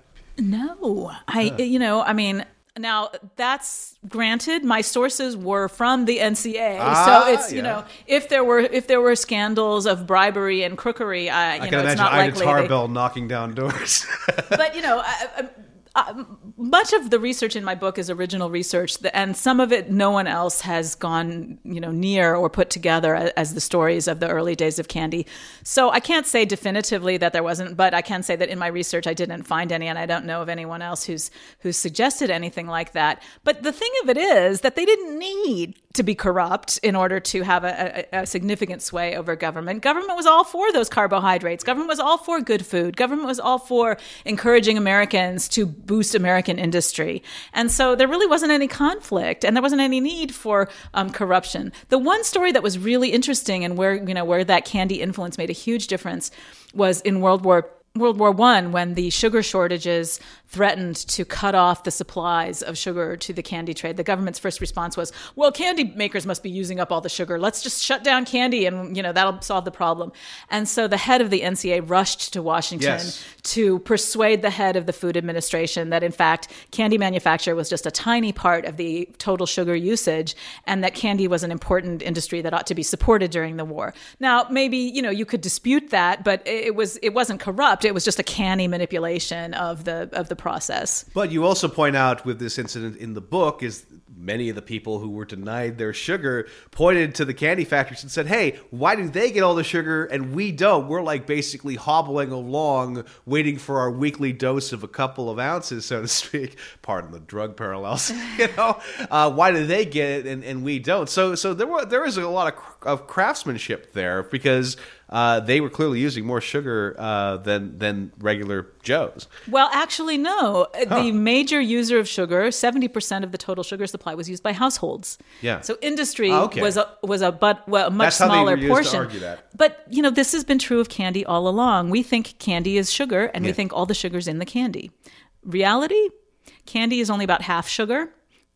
No. I, huh. you know, I mean... Now, that's granted. My sources were from the N C A, ah, so it's you yeah. know if there were if there were scandals of bribery and crookery, I, you I know, can it's imagine not Ida likely. Tarbell knocking down doors. But you know, I, I, Uh, much of the research in my book is original research, and some of it no one else has gone, you know, near or put together as the stories of the early days of candy. So I can't say definitively that there wasn't, but I can say that in my research I didn't find any, and I don't know of anyone else who's who's suggested anything like that. But the thing of it is that they didn't need to be corrupt in order to have a, a, a significant sway over government. Government was all for those carbohydrates. Government was all for good food. Government was all for encouraging Americans to boost American industry. And so there really wasn't any conflict, and there wasn't any need for um, corruption. The one story that was really interesting and where, you know, where that candy influence made a huge difference was in World War World War One, when the sugar shortages threatened to cut off the supplies of sugar to the candy trade. The government's first response was, well, candy makers must be using up all the sugar. Let's just shut down candy and, you know, that'll solve the problem. And so the head of the N C A rushed to Washington yes. to persuade the head of the Food Administration that, in fact, candy manufacture was just a tiny part of the total sugar usage, and that candy was an important industry that ought to be supported during the war. Now, maybe, you know, you could dispute that, but it was it wasn't corrupt. It was just a canny manipulation of the of the process. But you also point out with this incident in the book is many of the people who were denied their sugar pointed to the candy factories and said, hey, why do they get all the sugar and we don't? We're like basically hobbling along waiting for our weekly dose of a couple of ounces, so to speak. Pardon the drug parallels. you know, uh, why do they get it and, and we don't? So so there were there is a lot of, of craftsmanship there, because Uh, they were clearly using more sugar uh, than than regular Joes. Well, actually, no. Huh. The major user of sugar, seventy percent of the total sugar supply, was used by households. Yeah. So industry oh, okay. was a was a but well, a much That's how smaller they were used portion. to argue that. But you know, this has been true of candy all along. We think candy is sugar, and yeah. we think all the sugar's in the candy. Reality, candy is only about half sugar,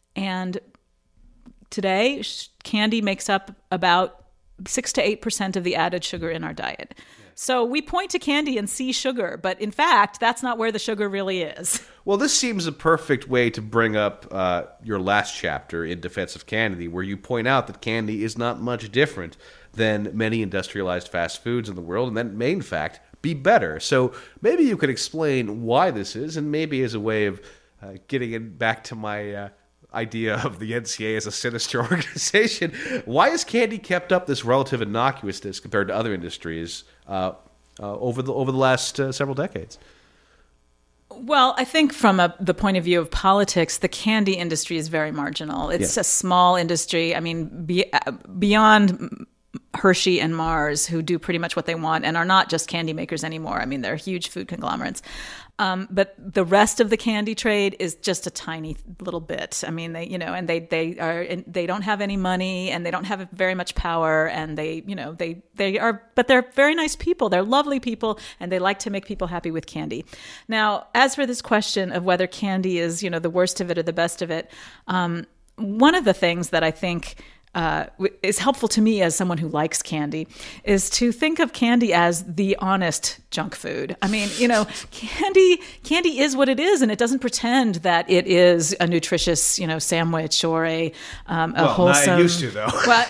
and today candy makes up about six to eight percent of the added sugar in our diet. Yeah. So we point to candy and see sugar, but in fact, that's not where the sugar really is. Well, this seems a perfect way to bring up uh, your last chapter in Defense of Candy, where you point out that candy is not much different than many industrialized fast foods in the world, and that may, in fact, be better. So maybe you could explain why this is, and maybe as a way of uh, getting it back to my Uh, idea of the N C A as a sinister organization. Why has candy kept up this relative innocuousness compared to other industries uh, uh, over the over the last uh, several decades? Well, I think from a, the point of view of politics, the candy industry is very marginal. It's yeah. a small industry. I mean, be, uh, beyond Hershey and Mars, who do pretty much what they want and are not just candy makers anymore. I mean, they're huge food conglomerates. Um, but the rest of the candy trade is just a tiny little bit. I mean, they, you know, and they, they are, they don't have any money and they don't have very much power, and they, you know, they, they are, but they're very nice people. They're lovely people, and they like to make people happy with candy. Now, as for this question of whether candy is, you know, the worst of it or the best of it, um, one of the things that I think Uh, is helpful to me as someone who likes candy is to think of candy as the honest junk food. I mean, you know, candy candy is what it is, and it doesn't pretend that it is a nutritious, you know, sandwich or a um, a well, wholesome. Not it used to though. Well,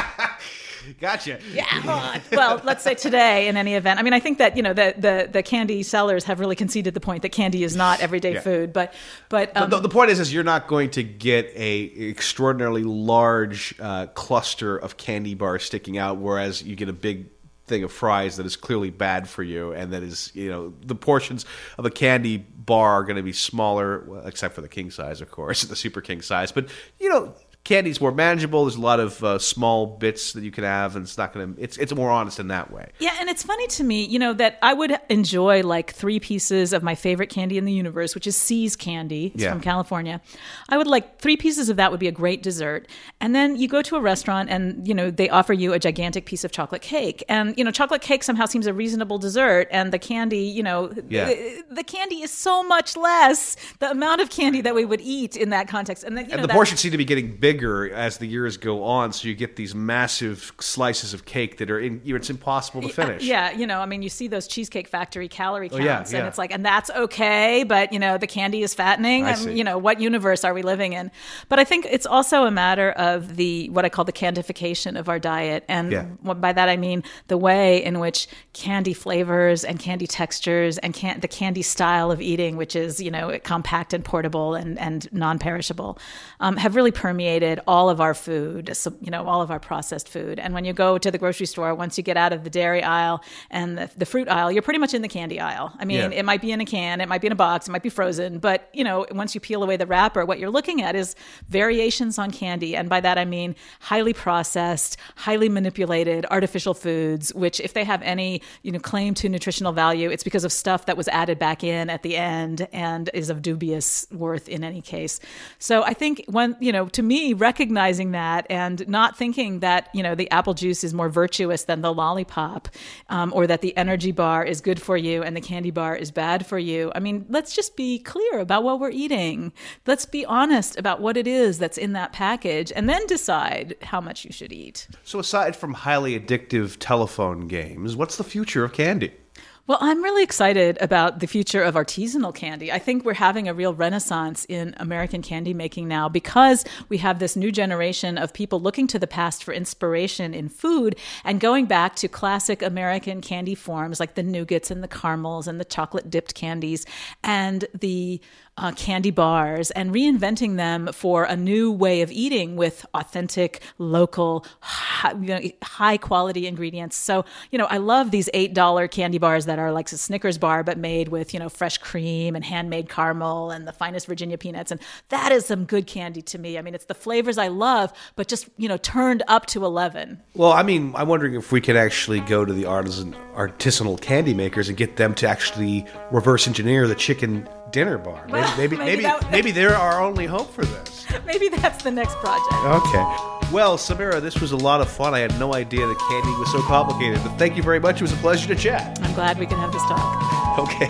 Gotcha. Yeah. Well, let's say today, in any event. I mean, I think that, you know, the the, the candy sellers have really conceded the point that candy is not everyday yeah. food. But but um, the, the point is, is you're not going to get a extraordinarily large uh, cluster of candy bars sticking out, whereas you get a big thing of fries that is clearly bad for you, and that is, you know, the portions of a candy bar are going to be smaller, well, except for the king size, of course, the super king size. But, you know, candy's more manageable. There's a lot of uh, small bits that you can have, and it's not going to. It's it's more honest in that way. Yeah, and it's funny to me, you know, that I would enjoy like three pieces of my favorite candy in the universe, which is See's candy. It's yeah. from California. I would like three pieces of that would be a great dessert. And then you go to a restaurant, and you know they offer you a gigantic piece of chocolate cake, and you know chocolate cake somehow seems a reasonable dessert, and the candy, you know, yeah. the, the candy is so much less the amount of candy that we would eat in that context, and then you and know, the that, portions seem to be getting bigger as the years go on, so you get these massive slices of cake that are in, it's impossible to finish. Yeah, you know, I mean, you see those Cheesecake Factory calorie counts, oh, yeah, yeah. and it's like, and that's okay, but you know, the candy is fattening. I and, see. You know, what universe are we living in? But I think it's also a matter of the what I call the candification of our diet, and yeah. by that I mean the way in which candy flavors and candy textures and can, the candy style of eating, which is, you know, compact and portable and and non-perishable, um, have really permeated all of our food, so, you know, all of our processed food. And when you go to the grocery store, once you get out of the dairy aisle and the, the fruit aisle, you're pretty much in the candy aisle. I mean, yeah. it might be in a can, it might be in a box, it might be frozen, but, you know, once you peel away the wrapper, what you're looking at is variations on candy. And by that, I mean highly processed, highly manipulated, artificial foods, which if they have any, you know, claim to nutritional value, it's because of stuff that was added back in at the end and is of dubious worth in any case. So I think when, you know, to me, recognizing that and not thinking that, you know, the apple juice is more virtuous than the lollipop, um, or that the energy bar is good for you and the candy bar is bad for you. I mean, let's just be clear about what we're eating. Let's be honest about what it is that's in that package, and then decide how much you should eat. So aside from highly addictive telephone games, what's the future of candy? Well, I'm really excited about the future of artisanal candy. I think we're having a real renaissance in American candy making now because we have this new generation of people looking to the past for inspiration in food and going back to classic American candy forms like the nougats and the caramels and the chocolate dipped candies and the Uh, candy bars, and reinventing them for a new way of eating with authentic, local, high, you know, high quality ingredients. So, you know, I love these eight dollar candy bars that are like a Snickers bar, but made with, you know, fresh cream and handmade caramel and the finest Virginia peanuts. And that is some good candy to me. I mean, it's the flavors I love, but just, you know, turned up to eleven. Well, I mean, I'm wondering if we could actually go to the artisan, artisanal candy makers and get them to actually reverse engineer the chicken dinner bar. Maybe Well, maybe maybe maybe, that- maybe they're our only hope for this. Maybe that's the next project. Okay. Well, Samira, this was a lot of fun. I had no idea that candy was so complicated. But thank you very much. It was a pleasure to chat. I'm glad we can have this talk. Okay.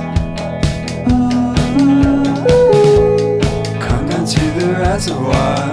Come down to the reservoir.